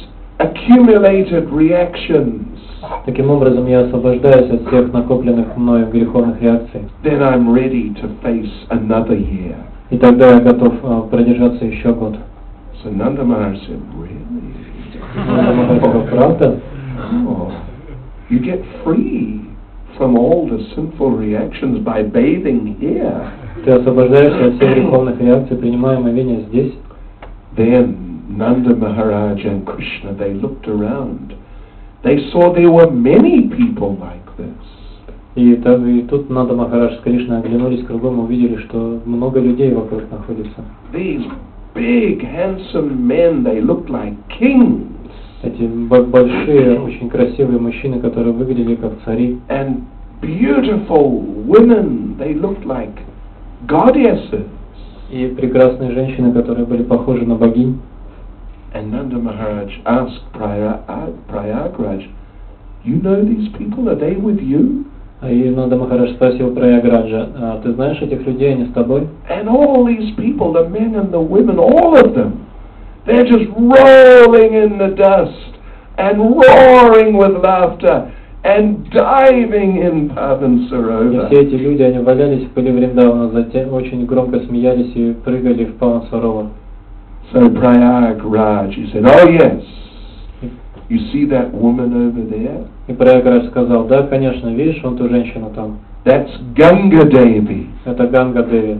accumulated reactions, Таким образом, я освобождаюсь от всех накопленных мною греховных реакций. then I'm ready to face another year. И тогда я готов а, продержаться еще год. So Nanda Maharaj said, really? Нанда Махарадж сказал, правда? Oh, you get free from all the sinful reactions by bathing here. Ты освобождаешься от всех греховных реакций, принимая омовение здесь. Then Nanda Maharaj and Krishna, they looked around. They saw there were many people like this. И, так, и тут Нанда Махарадж с Кришной оглянулись кругом и увидели, что много людей вокруг находится. These big, handsome men, they looked like kings. Эти большие, очень красивые мужчины, которые выглядели как цари. And beautiful women, they looked like goddesses. И прекрасные женщины, которые были похожи на богинь. And Nanda Maharaj asked Prayagraj, you know these people, are they with you? И Нанда Махарадж спросил Праяграджа, а ты знаешь этих людей, они с тобой? And all these people, the men and the women, all of them, they're just rolling in the dust and roaring with laughter and diving in Pavan И Sarovar. все эти люди, они валялись в пыли Вриндавана, затем очень громко смеялись и прыгали в Паван Саровар. So Prayagraj, he said, oh yes, you see that woman over there? И Праяградж сказал, да, конечно, видишь, вон ту женщину там. That's Ganga Devi. Это Ганга Деви.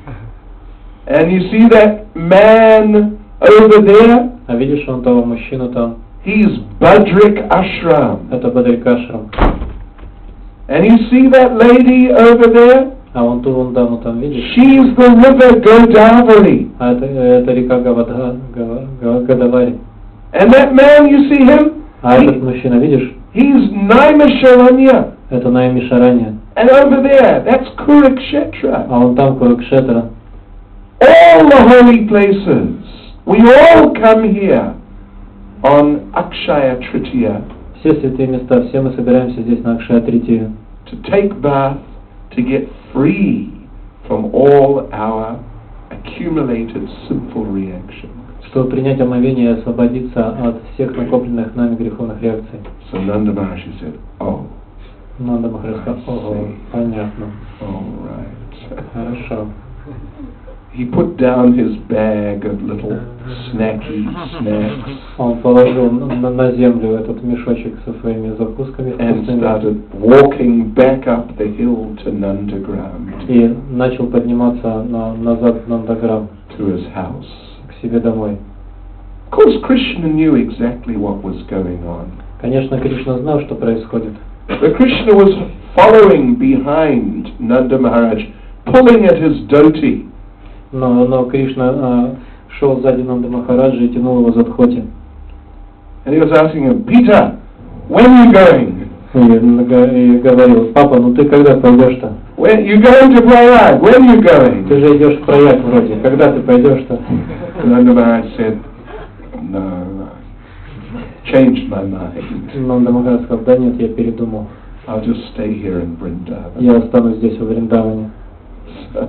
And you see that man over there? А видишь вон того мужчину там? He's Badrik Ashram. Это Бадрикашрам. And you see that lady over there? А вон ту вон даму там видишь? She's the river Godavari. А это, это река Гавадха, Гава, Гава, Гадавари. And that man, you see him? А He- этот мужчина, видишь? he's Naimisharanya. Это Наймишаранья. And over there, that's Kurukshetra. А вон там Курукшетра. All the holy places. We all come here on Akshaya Tritiya Все святые места, все мы собираемся здесь на Акшая Тритию, to take bath, to get free from all our accumulated sinful reactions. чтобы принять омовение и освободиться от всех накопленных нами греховных реакций. So Nanda Maharaj said, oh, Нанда Махарадж сказал, ого, понятно, all right. хорошо. He put down his bag of little snacky snacks Он положил на, на землю этот мешочек со своими закусками and вкусными started walking back up the hill to Nandagram, и начал подниматься на, назад в Нандаграм, to his house. к себе домой. Of course, Krishna knew exactly what was going on. Конечно, Кришна знал, что происходит. But Krishna was following behind Nanda Maharaj, pulling at his dhoti. Но, но Кришна а, шел сзади Нанды Махараджа и тянул его за дхоти. And he was asking him, Peter, when are you going? И, и говорил, папа, ну ты когда пойдешь-то? When you going to Prayag? When are you going? Ты же идешь в Праяг вроде, когда ты пойдешь-то? Nanda Maharaj said, no, I changed my mind. Нанда Махарадж сказал, да нет, я передумал. I'll just stay here in Vrindavan. Я останусь здесь, в Вриндаване. So,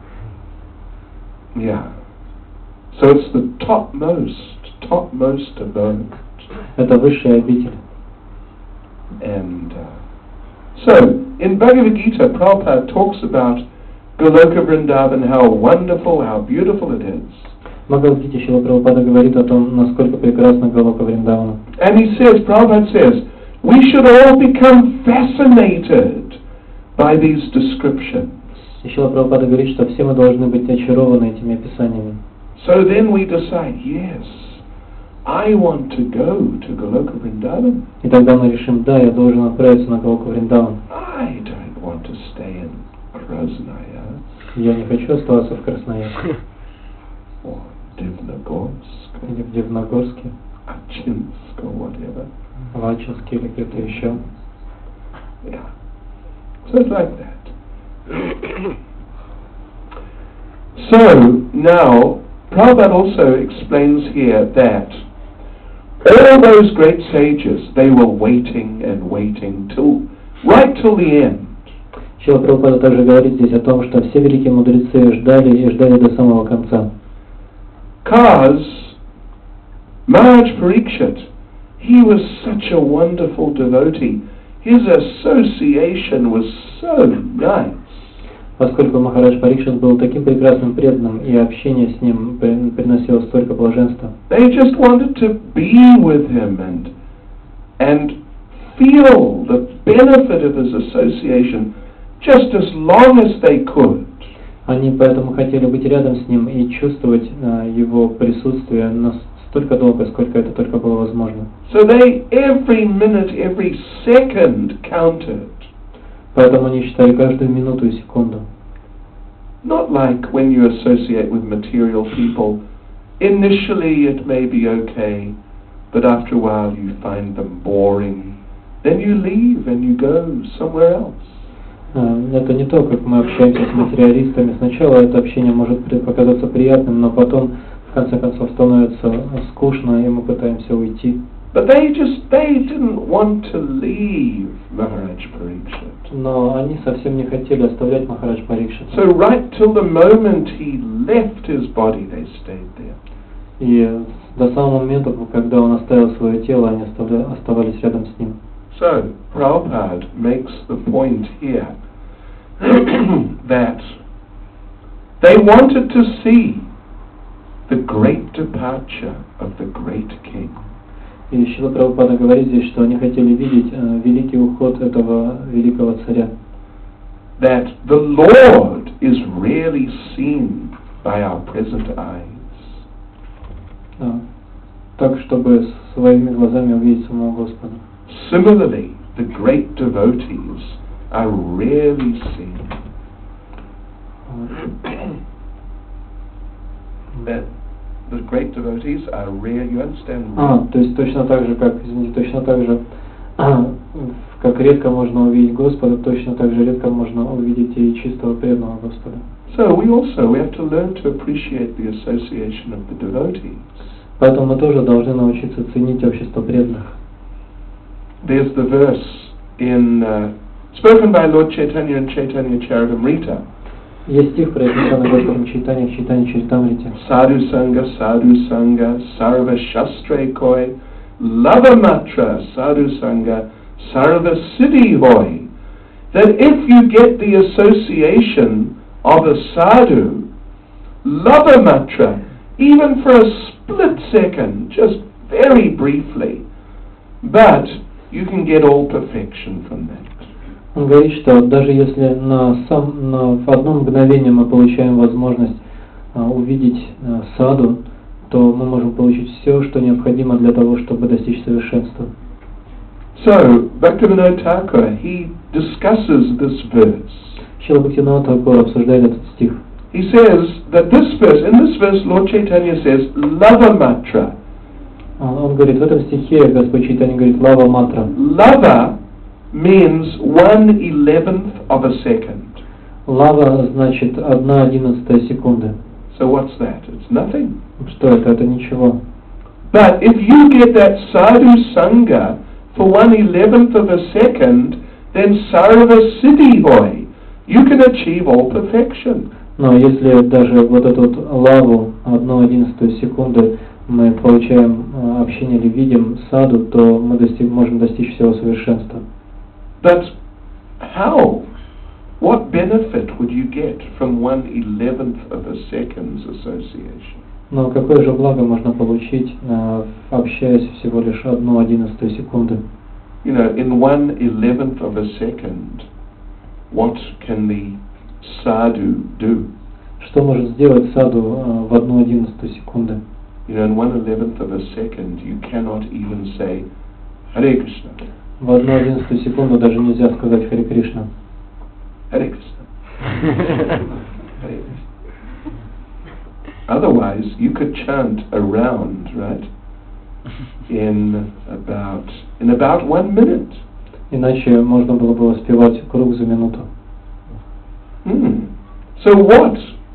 yeah. So it's the topmost, topmost abode. Это высшая обитель. And uh, so, in Bhagavad Gita, Prabhupada talks about Goloka Vrindavan, how wonderful, how beautiful it is. В Бхагавад-гите Шрила Прабхупада говорит о том, насколько прекрасна Галока Вриндавана. And he says, Prabhupada says, we should all become fascinated by these descriptions. И Шрила Прабхупада говорит, что все мы должны быть очарованы этими описаниями. So then we decide, yes, I want to go to Goloka Vrindavan. И тогда мы решим, да, я должен отправиться на Галоку Вриндаван. I don't want to stay in Krasnaya Я не хочу оставаться в Красноярске or Divnogorsk или в Дивногорске, or Achinsk or whatever. в Ачинске или где-то еще. Yeah. So it's like that. So now, Prabhupada also explains here that all those great sages, they were waiting and waiting till, right till the end. Шрила Прабхупада также говорит здесь о том, что все великие мудрецы ждали и ждали до самого конца. Because Maharaj Parikshit, he was such a wonderful devotee. His association was so nice. Поскольку Махарадж Парикшит был таким прекрасным преданным, и общение с ним приносило столько блаженства. They just wanted to be with him and and feel the benefit of his association just as long as they could. Они поэтому хотели быть рядом с ним и чувствовать uh, его присутствие настолько долго, сколько это только было возможно. So they every minute, every second counted. Поэтому они считали каждую минуту и секунду. Not like when you associate with material people. Initially it may be okay, but after a while you find them boring. Then you leave and you go somewhere else. Это не то, как мы общаемся с материалистами. Сначала это общение может показаться приятным, но потом, в конце концов, становится скучно, и мы пытаемся уйти. But they just, they didn't want to leave Maharaj Parikshit. Но они совсем не хотели оставлять Махарадж Парикшит. So right till the moment he left his body, they stayed there. И до самого момента, когда он оставил свое тело, они оставались рядом с ним. So Prabhupada makes the point here that they wanted to see the great departure of the great king. И Шрила Прабхупада говорит здесь, что они хотели видеть uh, великий уход этого великого царя. That the Lord is rarely seen by our present eyes. Uh, так, чтобы своими глазами увидеть самого Господа. Similarly, the great devotees are rarely seen. That the great devotees are rare. You understand? А, то есть точно так же, как, извините, точно так же, как редко можно увидеть Господа, точно так же редко можно увидеть и чистого преданного Господа. So we also we have to learn to appreciate the association of the devotees. Поэтому мы тоже должны научиться ценить общество преданных. There's the verse in uh, spoken by Lord Chaitanya in Chaitanya Charitamrita. Есть стих, произнесенный Господом Чайтаньей в Чайтанье Чаритамрите. Sadhu Sangha, Sadhu Sangha, Sarva Shastre Koi, Lava Matra, Sadhu Sangha, Sarva Siddhi Hoi. That if you get the association of a sadhu, Lava Matra, even for a split second, just very briefly, but you can get all perfection from that. Он говорит, что даже если на сам, на, в одно мгновение мы получаем возможность а, увидеть а, саду, то мы можем получить все, что необходимо для того, чтобы достичь совершенства. So, Bhaktivinoda Thakur, he discusses this verse. Шрила Бхактивинода Тхакур обсуждает этот стих. He says that this verse, in this verse, Lord Chaitanya says, Lava Matra. Он говорит, в этом стихе Господь Чайтанья говорит Лава Матра. Lava means one eleventh of a second. Лава значит одна одиннадцатая секунды. So what's that? It's nothing. Что это? Это ничего. But if you get that sadhu sangha for one eleventh of a second, then sarva siddhi hoy. You can achieve all perfection. Но если даже вот эту вот лаву одну одиннадцатую секунды мы получаем общение или видим саду, то мы достиг, можем достичь всего совершенства. But how? What benefit would you get from one eleventh of a second's association? Но какое же благо можно получить, общаясь всего лишь одну одиннадцатую секунды? You know, in one eleventh of a second, what can the sadhu do? Что может сделать саду в одну одиннадцатую секунды? You know, in one eleventh of a second, you cannot even say Hare Krishna. В одну одиннадцатую секунду даже нельзя сказать Харе Кришна. Hare Krishna. Hare Krishna. Otherwise, you could chant around, right? In about in about one minute. Иначе можно было бы воспевать круг за минуту. Hmm. So what?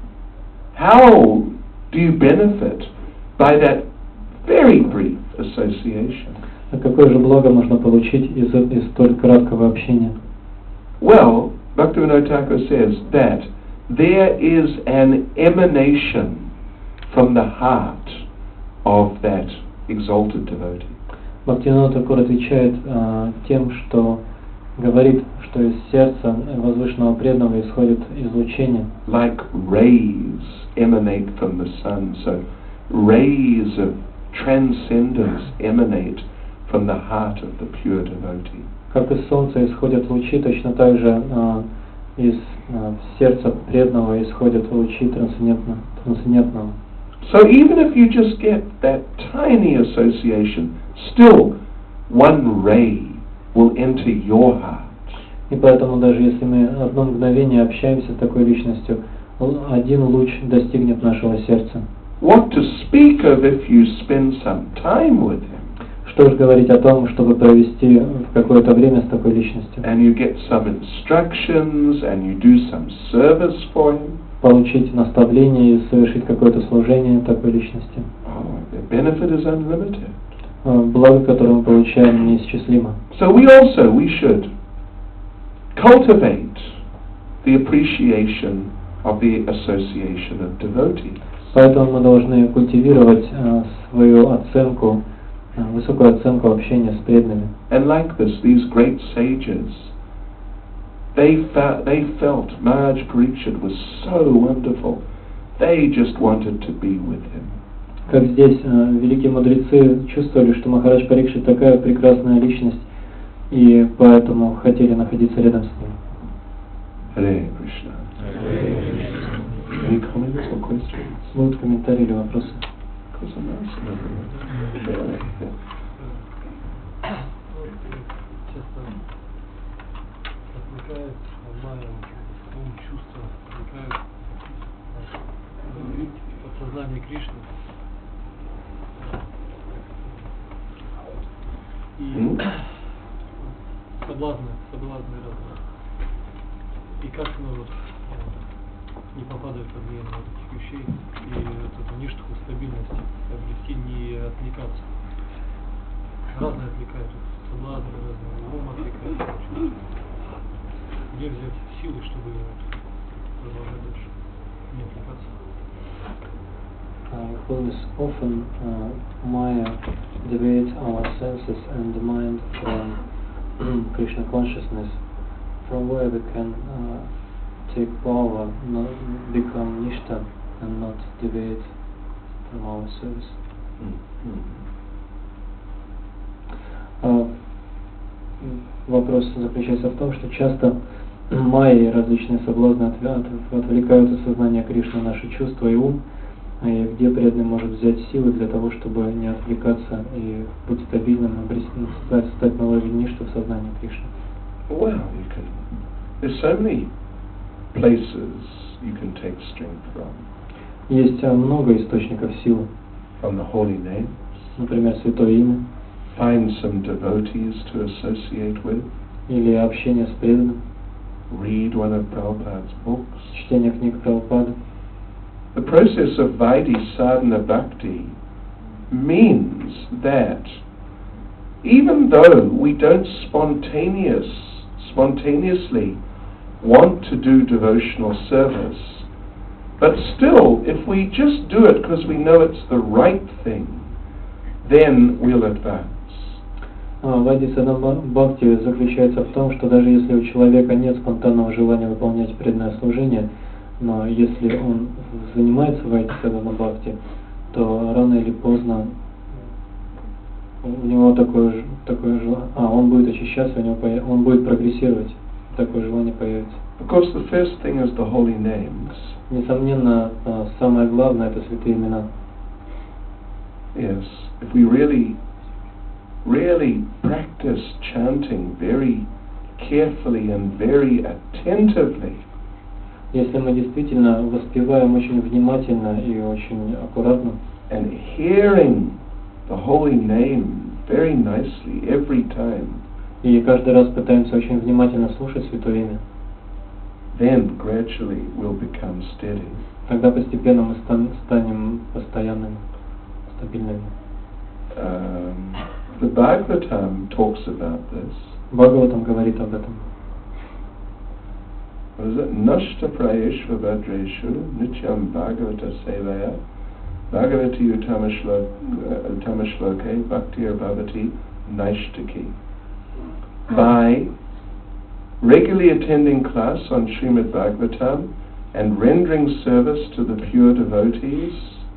How do you benefit by that very brief association? А какое же благо можно получить из, из столь краткого общения? Well, Bhaktivinoda Thakur says that there is an emanation from the heart of that exalted devotee. Бхактивинода Такур отвечает а, тем, что говорит, что из сердца возвышенного преданного исходит излучение. Like rays emanate from the sun, so rays of transcendence emanate from the heart of the pure devotee. Как из солнца исходят лучи, точно так же а, из а, сердца преданного исходят лучи трансцендентно, трансцендентного. So even if you just get that tiny association, still one ray will enter your heart. И поэтому даже если мы одно мгновение общаемся с такой личностью, один луч достигнет нашего сердца. What to speak of if you spend some time with him? Что же говорить о том, чтобы провести какое-то время с такой личностью? And you get some instructions and you do some service for him. Получить наставление и совершить какое-то служение такой личности. Oh, the benefit is unlimited. Благо, которое мы получаем, неисчислимо. So we also, we should cultivate the appreciation of the association of devotees. Поэтому мы должны культивировать uh, свою оценку, uh, высокую оценку общения с преданными. And like this, these great sages, they felt, they felt Maharaj Parikshit was so wonderful. They just wanted to be with him. Как здесь uh, великие мудрецы чувствовали, что Махарадж Парикшит такая прекрасная личность, и поэтому хотели находиться рядом с ним. Hare Krishna. Any comments or questions? Будут комментарии или вопросы? Because I'm asking everyone. Часто отвлекает майя, ум, чувства, отвлекает подсознание Кришны. И Hmm? соблазны, соблазны разные. И как ну, вот, не попадать под влияние этих вещей и вот эту ништху стабильности обрести, не отвлекаться. Разные отвлекают, соблазны разные, ум отвлекает. Где взять силы, чтобы продолжать дальше, не отвлекаться? Uh, Holiness, often uh, Maya deviates our senses and the mind from Krishna consciousness, from where we can uh, take power, not become nishta and not deviate from our service. Mm-hmm. Uh, вопрос заключается в том, что часто майя и различные соблазны отвлекают от сознания Кришны наши чувства и ум, и где преданный может взять силы для того, чтобы не отвлекаться и быть стабильным, обрести, стать, стать на уровень ништхи в сознании Кришны. Well, you can. There's so many places you can take strength from. Есть много источников силы. From the holy names. Например, святое имя. Find some devotees to associate with. Или общение с преданным. Read one of Prabhupada's books. Чтение книг Прабхупады. The process of Vaidhi sadhana bhakti means that even though we don't spontaneous, spontaneously want to do devotional service, but still, if we just do it because we know it's the right thing, then we'll advance. Вайди садхана бхакти заключается в том, что даже если у человека нет спонтанного желания выполнять преданное служение, но если он занимается вайди садхана бхакти, то рано или поздно у него такое, такое желание, а он будет очищаться, у него появ... он будет прогрессировать, такое желание появится. Because the first thing is the holy names. Несомненно, самое главное это святые имена. Yes, if we really, really practice chanting very carefully and very attentively. Если мы действительно воспеваем очень внимательно и очень аккуратно, and hearing the holy name very nicely every time, и каждый раз пытаемся очень внимательно слушать святое имя, then gradually we'll become steady. Тогда постепенно мы стан, станем постоянными, стабильными. Um, the Bhagavatam talks about this. Бхагаватам говорит об этом. What is it? Nashta prayeshva bhadreshu nityam bhagavata sevaya bhagavati utama shloke bhaktir bhavati Naishtaki. By regularly attending class on Srimad Bhagavatam and rendering service to the pure devotees,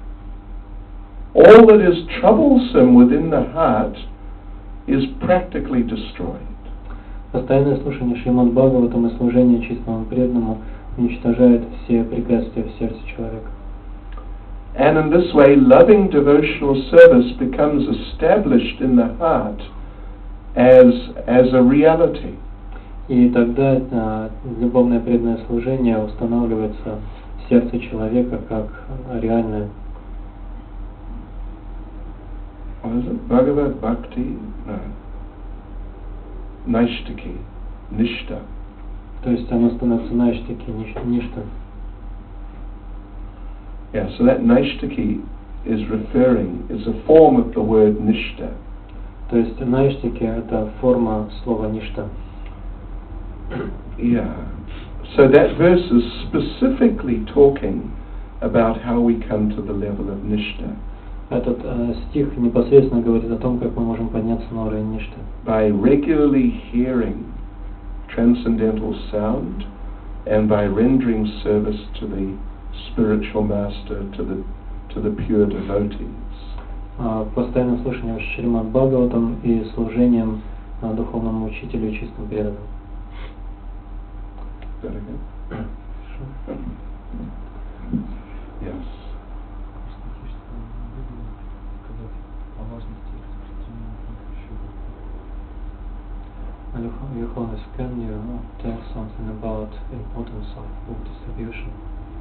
all that is troublesome within the heart is practically destroyed. Постоянное слушание Шримад Бхагаватам и служение чистому преданному уничтожает все препятствия в сердце человека. And in this way, loving devotional service becomes established in the heart as, as a reality. И тогда а, любовное преданное служение устанавливается в сердце человека как реальное. What is it? Bhagavad Bhakti? No. Naishtaki. Nishta. То есть оно становится наиштаки, ништа. Yeah, so that Naishtaki is referring, is a form of the word Nishta. То есть наиштаки это форма слова ништа. Yeah. So that verse is specifically talking about how we come to the level of Nishta. Этот э, стих непосредственно говорит о том, как мы можем подняться на уровень ништы. By regularly hearing transcendental sound and by rendering service to the spiritual master, to the to the pure devotees. Uh, постоянным слушанием Шримад Бхагаватам и служением uh, духовному учителю и чистым преданным. Yes. Your Holiness, can you tell something about the importance of book distribution?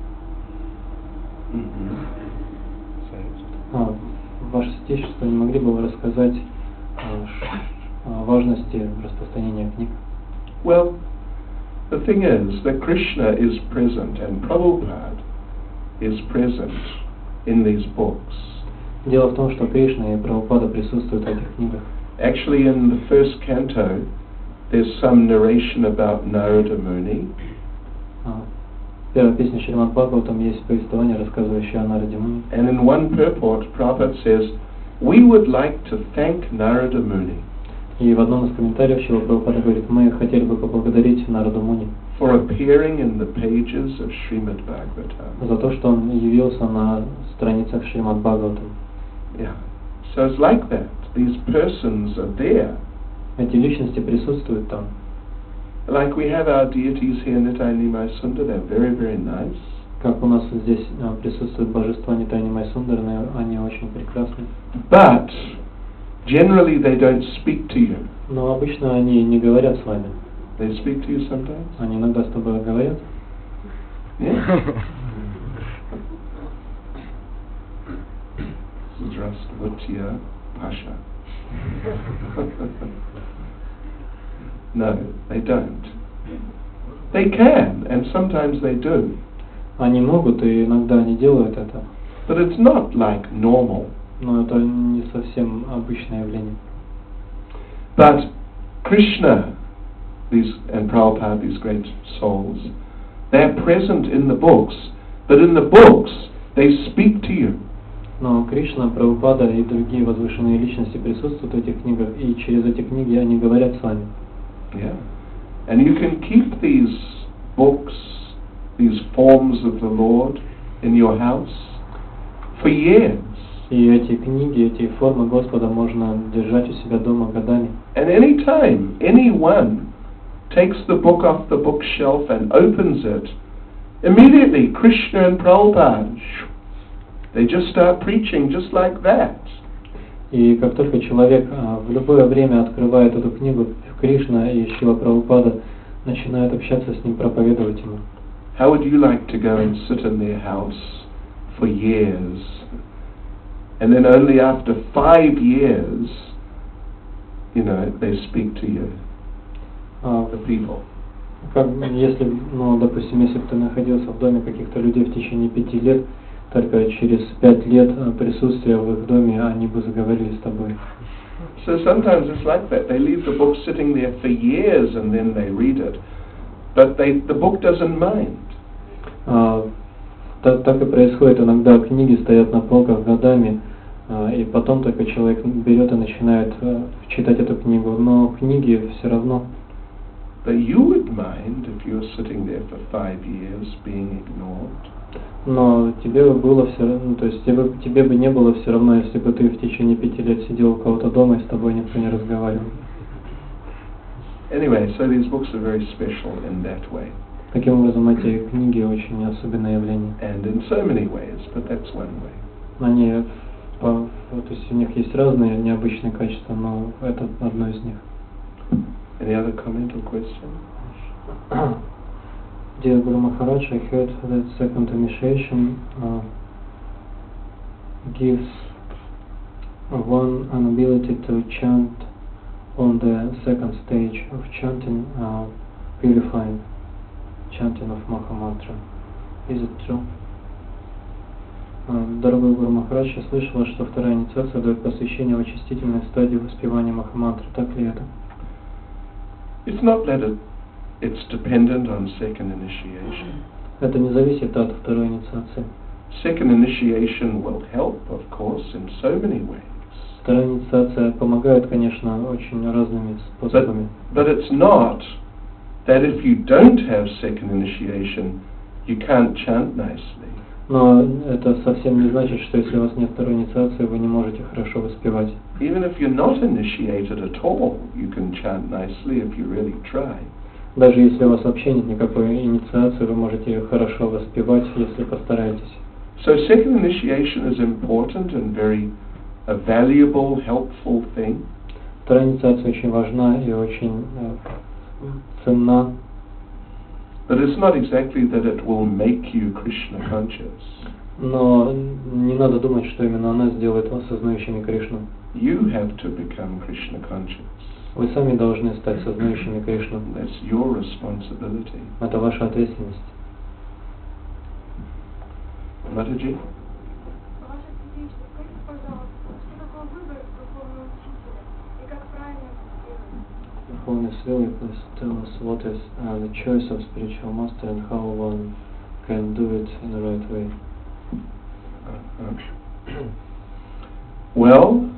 Mm-hmm. А, Ваше Святейшество, не могли бы вы рассказать а, ш, о важности распространения книг? Well, the thing is that Krishna is present and Prabhupada is present in these books. Дело в том, что Кришна и Прабхупада присутствуют в этих книгах. Actually, in the first canto, there's some narration about Narada Muni. А, в первой песне Шримад Бхагаватам есть повествование, рассказывающее о Нараде Муни. And in one purport, Prabhupada says, we would like to thank Narada Muni И в одном из комментариев Шрила Прабхупада говорит, мы хотели бы поблагодарить Нараду Муни for appearing in the pages of Srimad Bhagavatam. за то, что он явился на страницах Шримад Бхагаватам. Yeah. So it's like that. These persons are there. Эти личности присутствуют там. Like we have our deities here, Nitai Nimai Sundar, they're very, very nice. Как у нас здесь а, присутствуют божества Нитай Нимай Сундар, они очень прекрасны. But generally they don't speak to you. Но обычно они не говорят с вами. They speak to you sometimes? Они иногда с тобой говорят. Yeah. Здравствуйте, Pasha. No, they don't. They can, and sometimes they do. Они могут, и иногда они делают это. But it's not like normal. Но это не совсем обычное явление. But Krishna, these and Prabhupada, these great souls, they're present in the books, but in the books they speak to you. Но Кришна, Прабхупада и другие возвышенные личности присутствуют в этих книгах, и через эти книги они говорят с вами. Yeah. And you can keep these books, these forms of the Lord in your house for years. И эти книги, эти формы Господа можно держать у себя дома годами. And any time anyone takes the book off the bookshelf and opens it, immediately Krishna and Prabhupada, they just start preaching just like that. И как только человек а, в любое время открывает эту книгу, Кришна и Шрила Прабхупада начинают общаться с ним, проповедовать ему. How would you like to go and sit in their house for years, and then only after five years, you know, they speak to you, А, the people? как, если, ну, допустим, если бы ты находился в доме каких-то людей в течение пяти лет, только через пять лет присутствия в их доме они бы заговорили с тобой. So sometimes it's like that. They leave the book sitting there for years and then they read it, but they, the book doesn't mind. А, так, так и происходит. Иногда книги стоят на полках годами, а, и потом только человек берет и начинает а, читать эту книгу, но книги все равно. But you would mind if you were sitting there for five years being ignored. Но тебе бы было все равно, то есть тебе, тебе бы не было все равно, если бы ты в течение пяти лет сидел у кого-то дома и с тобой никто не разговаривал. Anyway, so these books are very special in that way. Таким образом, эти книги очень особенное явление. And in so many ways, but that's one way. Они, по, то есть у них есть разные необычные качества, но это одно из них. Any other comment or question? Dear Guru Maharaj, I heard that second initiation uh, gives one an ability to chant on the second stage of chanting, uh, purifying chanting of Mahamantra. Is it true? Uh, Дорогой Гуру Махарадж, я слышала, что вторая инициация дает посвящение в очистительной стадии воспевания Махамантры. Так ли это? It's not that it, it's dependent on second initiation. Это не зависит от второй инициации. Second initiation will help, of course, in so many ways. Вторая инициация помогает, конечно, очень разными But, способами. but it's not that if you don't have second initiation, you can't chant nicely. Но это совсем не значит, что если у вас нет второй инициации, вы не можете хорошо воспевать. Even if you're not initiated at all, you can chant nicely if you really try. Даже если у вас вообще нет никакой инициации, вы можете хорошо воспевать, если постараетесь. So second initiation is important and very a valuable, helpful thing. Вторая инициация очень важна и очень э, ценна. But it's not exactly that it will make you Krishna conscious. Но не надо думать, что именно она сделает вас сознающими Кришну. You have to become Krishna conscious. Вы сами должны стать сознающими Кришну. That's your responsibility. Это ваша ответственность. Mataji? Ваше Святейшество, скажите, пожалуйста, что такое выбор духовного учителя и как правильно это сделать? Holiness Lily, please tell us what is uh, the choice of spiritual master and how one can do it in the right way. Uh-huh. Well,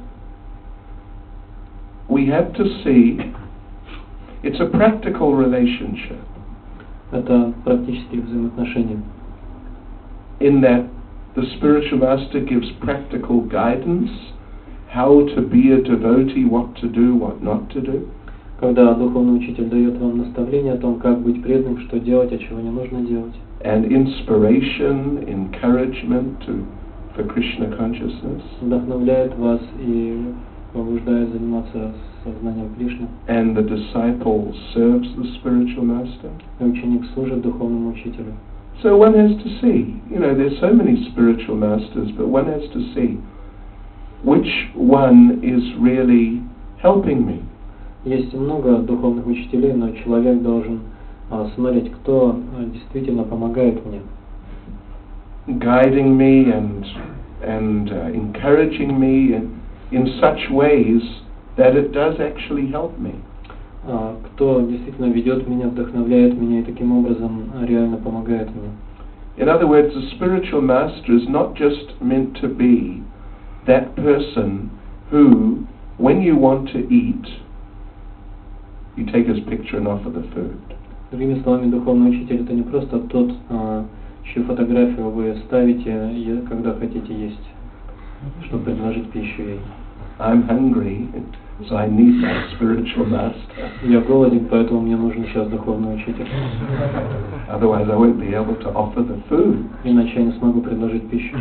we have to see, it's a practical relationship. Это практические взаимоотношения. In that the spiritual master gives practical guidance, how to be a devotee, what to do, what not to do. Когда духовный учитель дает вам наставление о том, как быть преданным, что делать, а чего не нужно делать. And inspiration, encouragement to, for Krishna consciousness. Вдохновляет вас и побуждает заниматься сознанием Кришны. And the disciple serves the spiritual master. И ученик служит духовному учителю. So one has to see, you know, there's so many spiritual masters, but one has to see which one is really helping me. Есть много духовных учителей, но человек должен а, смотреть, кто а, действительно помогает мне. Guiding me and, and uh, encouraging me in, in such ways that it does actually help me. А, кто действительно ведет меня, вдохновляет меня и таким образом реально помогает мне. In other words, the spiritual master is not just meant to be that person who, when you want to eat, you take his picture and offer the food. Другими словами, духовный учитель это не просто тот, а, чью фотографию вы ставите, когда хотите есть, чтобы предложить пищу ей. I'm hungry, so I need my spiritual master. Я голоден, поэтому мне нужен сейчас духовный учитель. Otherwise I won't be able to offer the food. Иначе я не смогу предложить пищу.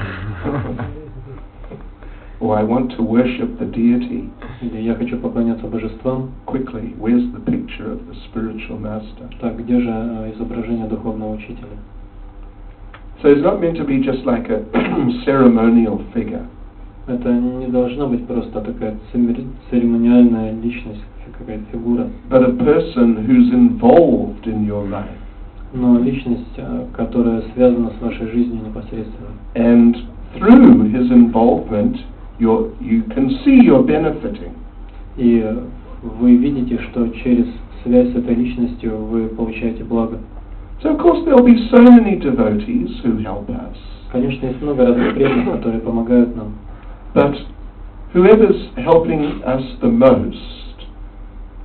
Or I want to worship the deity. Или я хочу поклоняться божествам. Quickly, where's the picture of the spiritual master? Так, где же а, изображение духовного учителя? So it's not meant to be just like a ceremonial figure. Это не должна быть просто такая церемониальная личность, какая-то фигура. But a person who's involved in your life. Но личность, которая связана с вашей жизнью непосредственно. And through his involvement, you're, you can see you're benefiting. И вы видите, что через связь с этой личностью вы получаете благо. So of course there'll be so many devotees who help us. Конечно, есть много разных преданных, которые помогают нам. But whoever's helping us the most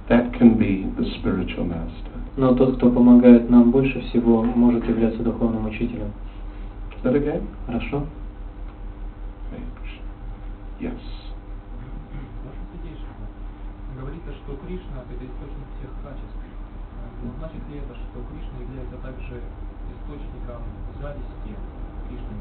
that can be the spiritual master. Но тот, кто помогает нам больше всего, может являться духовным учителем. Is that okay? Хорошо? Yes. Ваше Святейшество, говорится, что Кришна – это источник всех качеств. Но значит ли это, что Кришна является также источником зависти Кришны?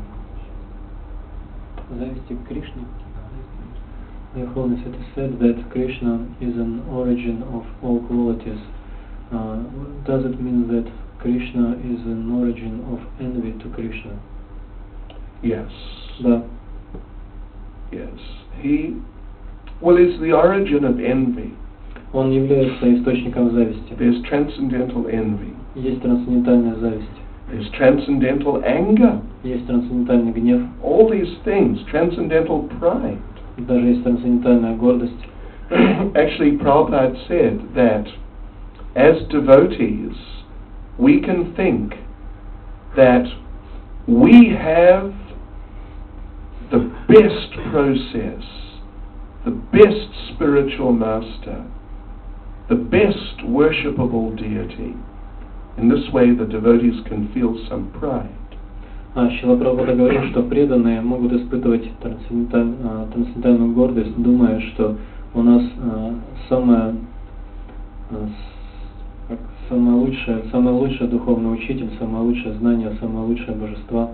Зависти к Кришне? Да, зависти Кришны. Your Holiness, it is said that Krishna is an origin of all qualities. Uh, does it mean that Krishna is an origin of envy to Krishna? Yes. Да. Yes. He, well, it's the origin of envy. Он является источником зависти. There's transcendental envy. Есть трансцендентальная зависть. There's transcendental anger. Есть трансцендентальный гнев. All these things, transcendental pride. Даже есть трансцендентальная гордость. Actually, Prabhupada said that as devotees, we can think that we have the best process, the best spiritual master, the best worshipable deity. In this way, the devotees can feel some pride. А Шрила Прабхупада говорит, что преданные могут испытывать трансценденталь, а, трансцендентальную гордость, думая, что у нас а, самое, а, с, как, самое лучшее, самое лучшее духовный учитель, самое лучшее знание, самое лучшее божество.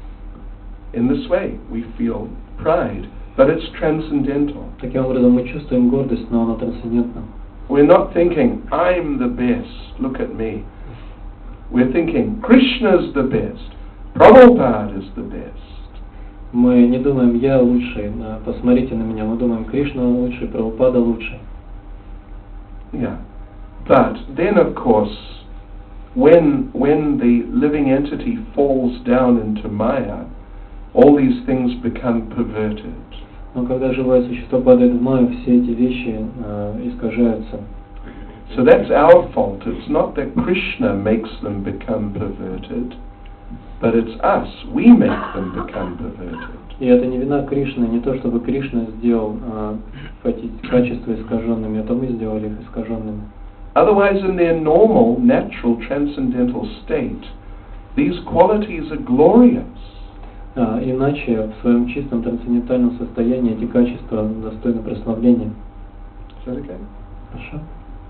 In this way, we feel pride, but it's transcendental. Таким образом, мы чувствуем гордость, но она трансцендентна. We're not thinking, I'm the best, look at me. We're thinking, Krishna's the best, Prabhupada is the best. Мы не думаем, я лучший, а, посмотрите на меня, мы думаем, Кришна лучший, Прабхупада лучший. Yeah. But then, of course, when, when the living entity falls down into Maya, all these things become perverted. Но когда живое существо падает в майю, все эти вещи а, искажаются. So that's our fault. It's not that Krishna makes them become perverted, but it's us. We make them become perverted. И это не вина Кришны, не то чтобы Кришна сделал а, эти качества искаженными, это мы сделали их искаженными. Otherwise, in their normal, natural, transcendental state, these qualities are glorious. А, иначе в своем чистом трансцендентальном состоянии эти качества достойны прославления. Is that okay? Хорошо?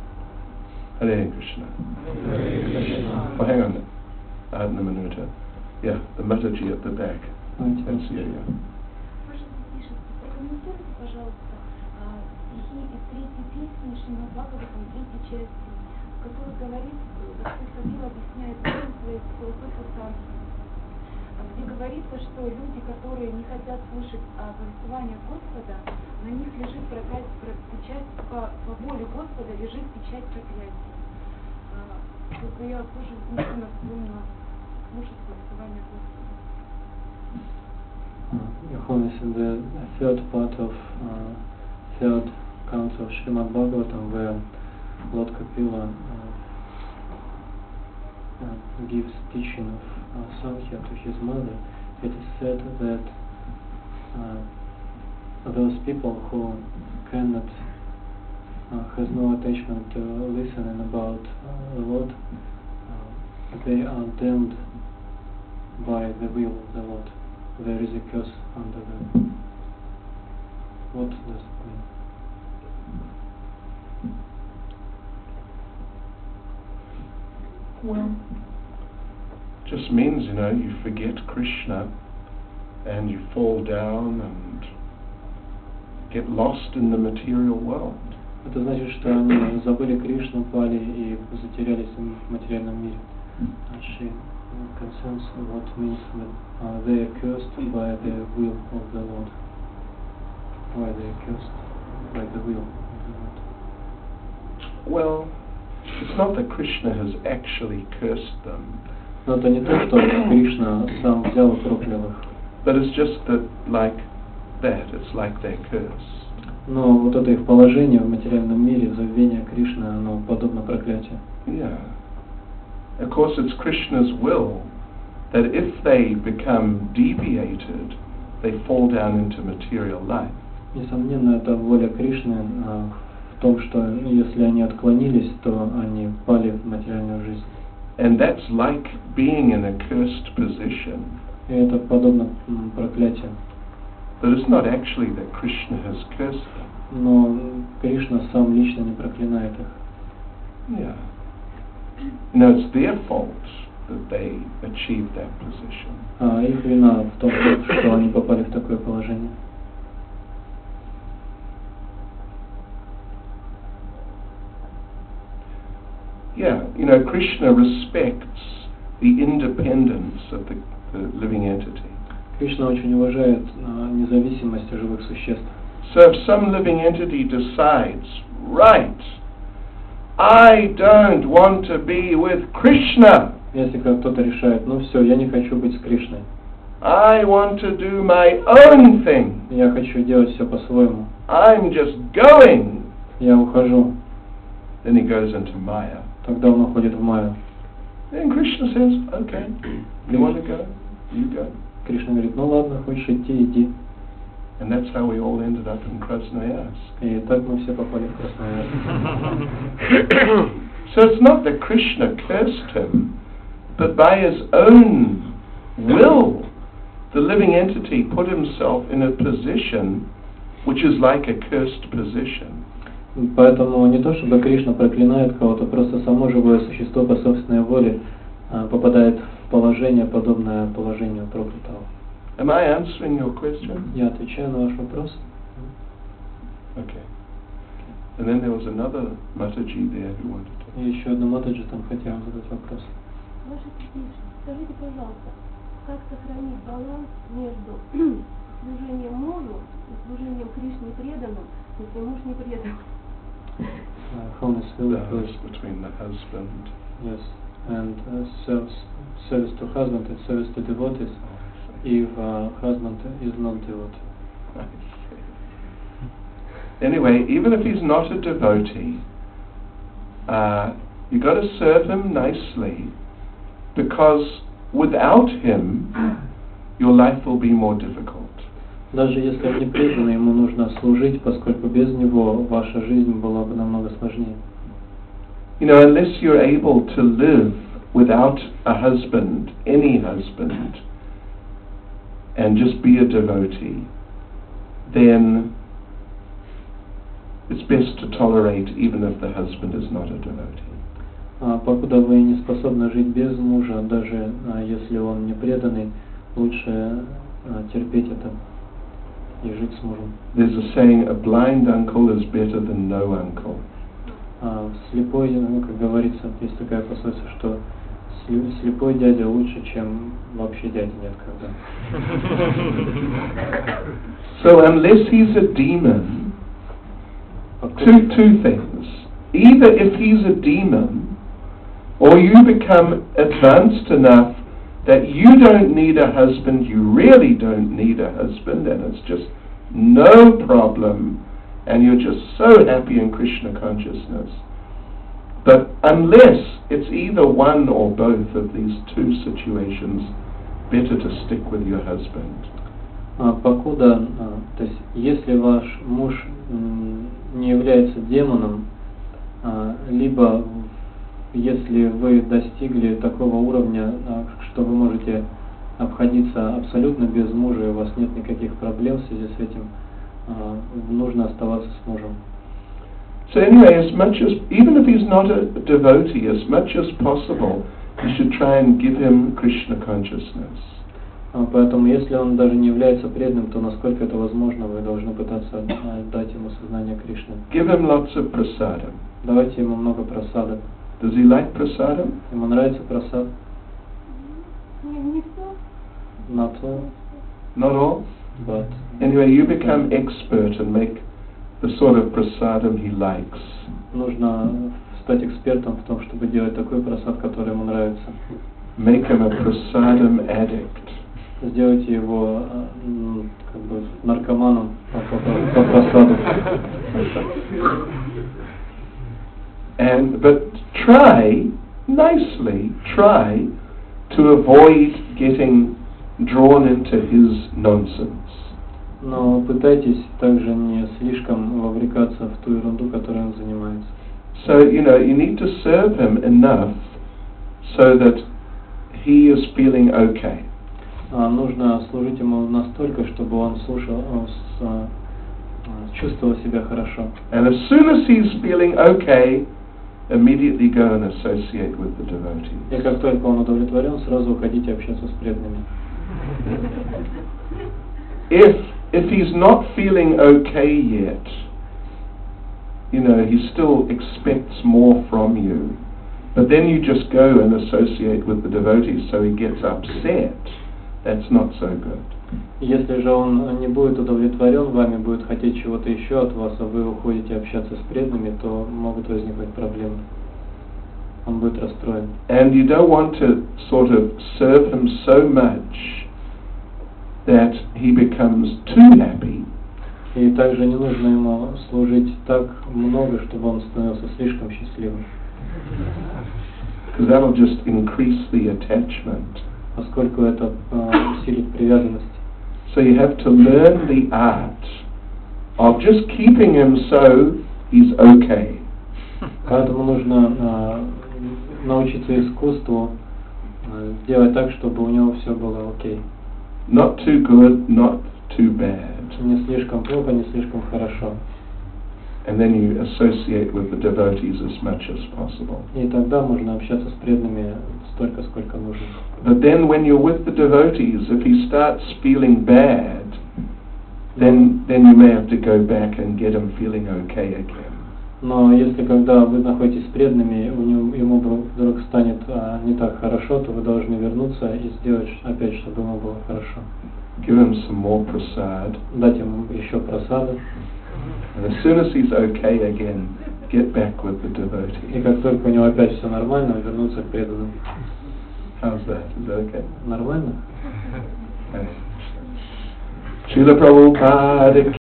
Hare Krishna. Oh, hang on. Adna Minuta. Yeah, the Mataji at the back. Давайте. That's yeah, yeah. Ваше Святейшество, прокомментируйте, пожалуйста, а, стихи из третьей песни Шримад Бхагаватам, третьей части, в которой говорит, Господь Кабир объясняет своей философии царства, где говорится, что люди, которые не хотят слышать о повествовании Господа, на них лежит проклятие, печать, по, по воле Господа лежит печать проклятия. Чтобы я тоже мысленно склонна слушать повествование Господа. Your Holiness, in the third part of uh, third canto of Srimad Bhagavatam, where Lord Kapila uh, uh, gives teaching of uh, Sankhya to his mother, it is said that uh, those people who cannot, uh, has no attachment to listening about uh, the Lord, uh, they are damned by the will of the Lord. There is a curse under them. What does it mean? Well, just means, you know, you forget Krishna and you fall down and get lost in the material world. Это значит, что они забыли Кришну, пали и затерялись в материальном мире. She concerns what means that uh, they are cursed by the will of the Lord. Why they are cursed by the will of the Lord? Well, it's not that Krishna has actually cursed them. Но это не то, что Кришна сам взял и проклял их. But it's just that, like that, it's like they're cursed. Но вот это их положение в материальном мире, забвение Кришны, оно подобно проклятию. Yeah. Of course, it's Krishna's will that if they become deviated, they fall down into material life. Несомненно, это воля Кришны, в том, что если они отклонились, то они впали в материальную жизнь. And that's like being in a cursed position. И это подобно м, проклятию. But it's not actually that Krishna has cursed them. Но Кришна сам лично не проклинает их. Yeah. No, it's their fault that they achieved that position. А их вина в том, что они попали в такое положение. Yeah, you know, Krishna respects the independence of the, the living entity. Кришна очень уважает а, независимость живых существ. So if some living entity decides, right, I don't want to be with Krishna. Если как кто-то решает, ну все, я не хочу быть с Кришной. I want to do my own thing. Я хочу делать все по-своему. I'm just going. Я ухожу. Then he goes into Maya. Тогда он уходит в Майю. Then Krishna says, okay, you want to go, you go. Кришна говорит, ну ладно, хочешь идти, иди. And that's how we all ended up in Krasnoyarsk. И так мы все попали в Красноярск. So it's not that Krishna cursed him, but by his own will, the living entity put himself in a position which is like a cursed position. Поэтому не то, чтобы Кришна проклинает кого-то, просто само живое существо по собственной воле а, попадает в положение, подобное положению проклятого. Am I answering your question? Я отвечаю на ваш вопрос. Okay. And then there was another Mataji there who wanted to. И еще одна Матаджи там хотела задать вопрос. Ваше Святейшество, скажите, пожалуйста, как сохранить баланс между служением мужу и служением Кришне преданным, если муж не предан? Uh, Holiness will Balance between the husband. Yes, and uh, service, service to husband and service to devotees. If uh, husband is not devotee. I see. Anyway, even if he's not a devotee, uh, you got to serve him nicely, because without him, your life will be more difficult. Даже если он не предан, ему нужно служить, поскольку без него ваша жизнь была бы намного сложнее. You know, unless you're able to live without a husband, any husband, and just be a devotee, then it's best to tolerate even if the husband is not a devotee. А покуда вы не способны жить без мужа, даже а, если он не преданный, лучше а, терпеть это и жить с мужем. There's a saying, a blind uncle is better than no uncle. А, слепой, ну, как говорится, есть такая пословица, что слепой дядя лучше, чем вообще дяди нет когда. So unless he's a demon, two, two things. Either if he's a demon, or you become advanced enough that you don't need a husband, you really don't need a husband, and it's just no problem, and you're just so happy in Krishna consciousness. But unless it's either one or both of these two situations, better to stick with your husband. А, покуда, а, то есть, если ваш муж м, не является демоном, а, либо если вы достигли такого уровня, а, что вы можете обходиться абсолютно без мужа, и у вас нет никаких проблем в связи с этим, а, нужно оставаться с мужем. So anyway, as much as, even if he's not a devotee, as much as possible, you should try and give him Krishna consciousness. А, поэтому, если он даже не является преданным, то насколько это возможно, вы должны пытаться а, дать ему сознание Кришны. Give him lots of prasadam. Давайте ему много прасадов. Does he like prasadam? Ему нравится прасад? Не, не все. Not all, Not all? but Anyway, you become expert and make the sort of prasadam he likes. нужно стать экспертом в том, чтобы делать такой прасад, который ему нравится. Make him a prasadam addict. Сделайте его а, м, как бы наркоманом по, по- по прасаду. And but try nicely, try to avoid getting drawn into his nonsense. Но пытайтесь также не слишком вовлекаться в ту ерунду, которой он занимается. So, you know, you need to serve him enough so that he is feeling okay. А нужно служить ему настолько, чтобы он слушал, он с, а, чувствовал себя хорошо. And as soon as he's feeling okay, immediately go and associate with the devotees. И как только он удовлетворен, сразу уходите общаться с преданными. If if he's not feeling okay yet, you know, he still expects more from you. But then you just go and associate with the devotees, so he gets upset. That's not so good. Если же он не будет удовлетворен вами, будет хотеть чего-то еще от вас, а вы уходите общаться с преданными, то могут возникнуть проблемы. Он будет расстроен. And you don't want to sort of serve him so much that he becomes too happy. И также не нужно ему служить так много, чтобы он становился слишком счастливым. Because that'll just increase the attachment. Поскольку это uh, усилит привязанность. So you have to learn the art of just keeping him so he's okay. Поэтому нужно uh, научиться искусству uh, делать так, чтобы у него все было окей. Not too good, not too bad. Не слишком плохо, не слишком хорошо. And then you associate with the devotees as much as possible. И тогда можно общаться с преданными столько, сколько нужно. But then when you're with the devotees, if he starts feeling bad, then then you may have to go back and get him feeling okay again. Но если когда вы находитесь с преданными, у него, ему вдруг станет а, не так хорошо, то вы должны вернуться и сделать опять, чтобы ему было хорошо. Give him some more prasad. Дать ему еще просады. And as soon as he's okay again, get back with the И devotees. как только у него опять все нормально, вернуться к преданным. How's that? Is that okay? Нормально? Okay. Srila Prabhupada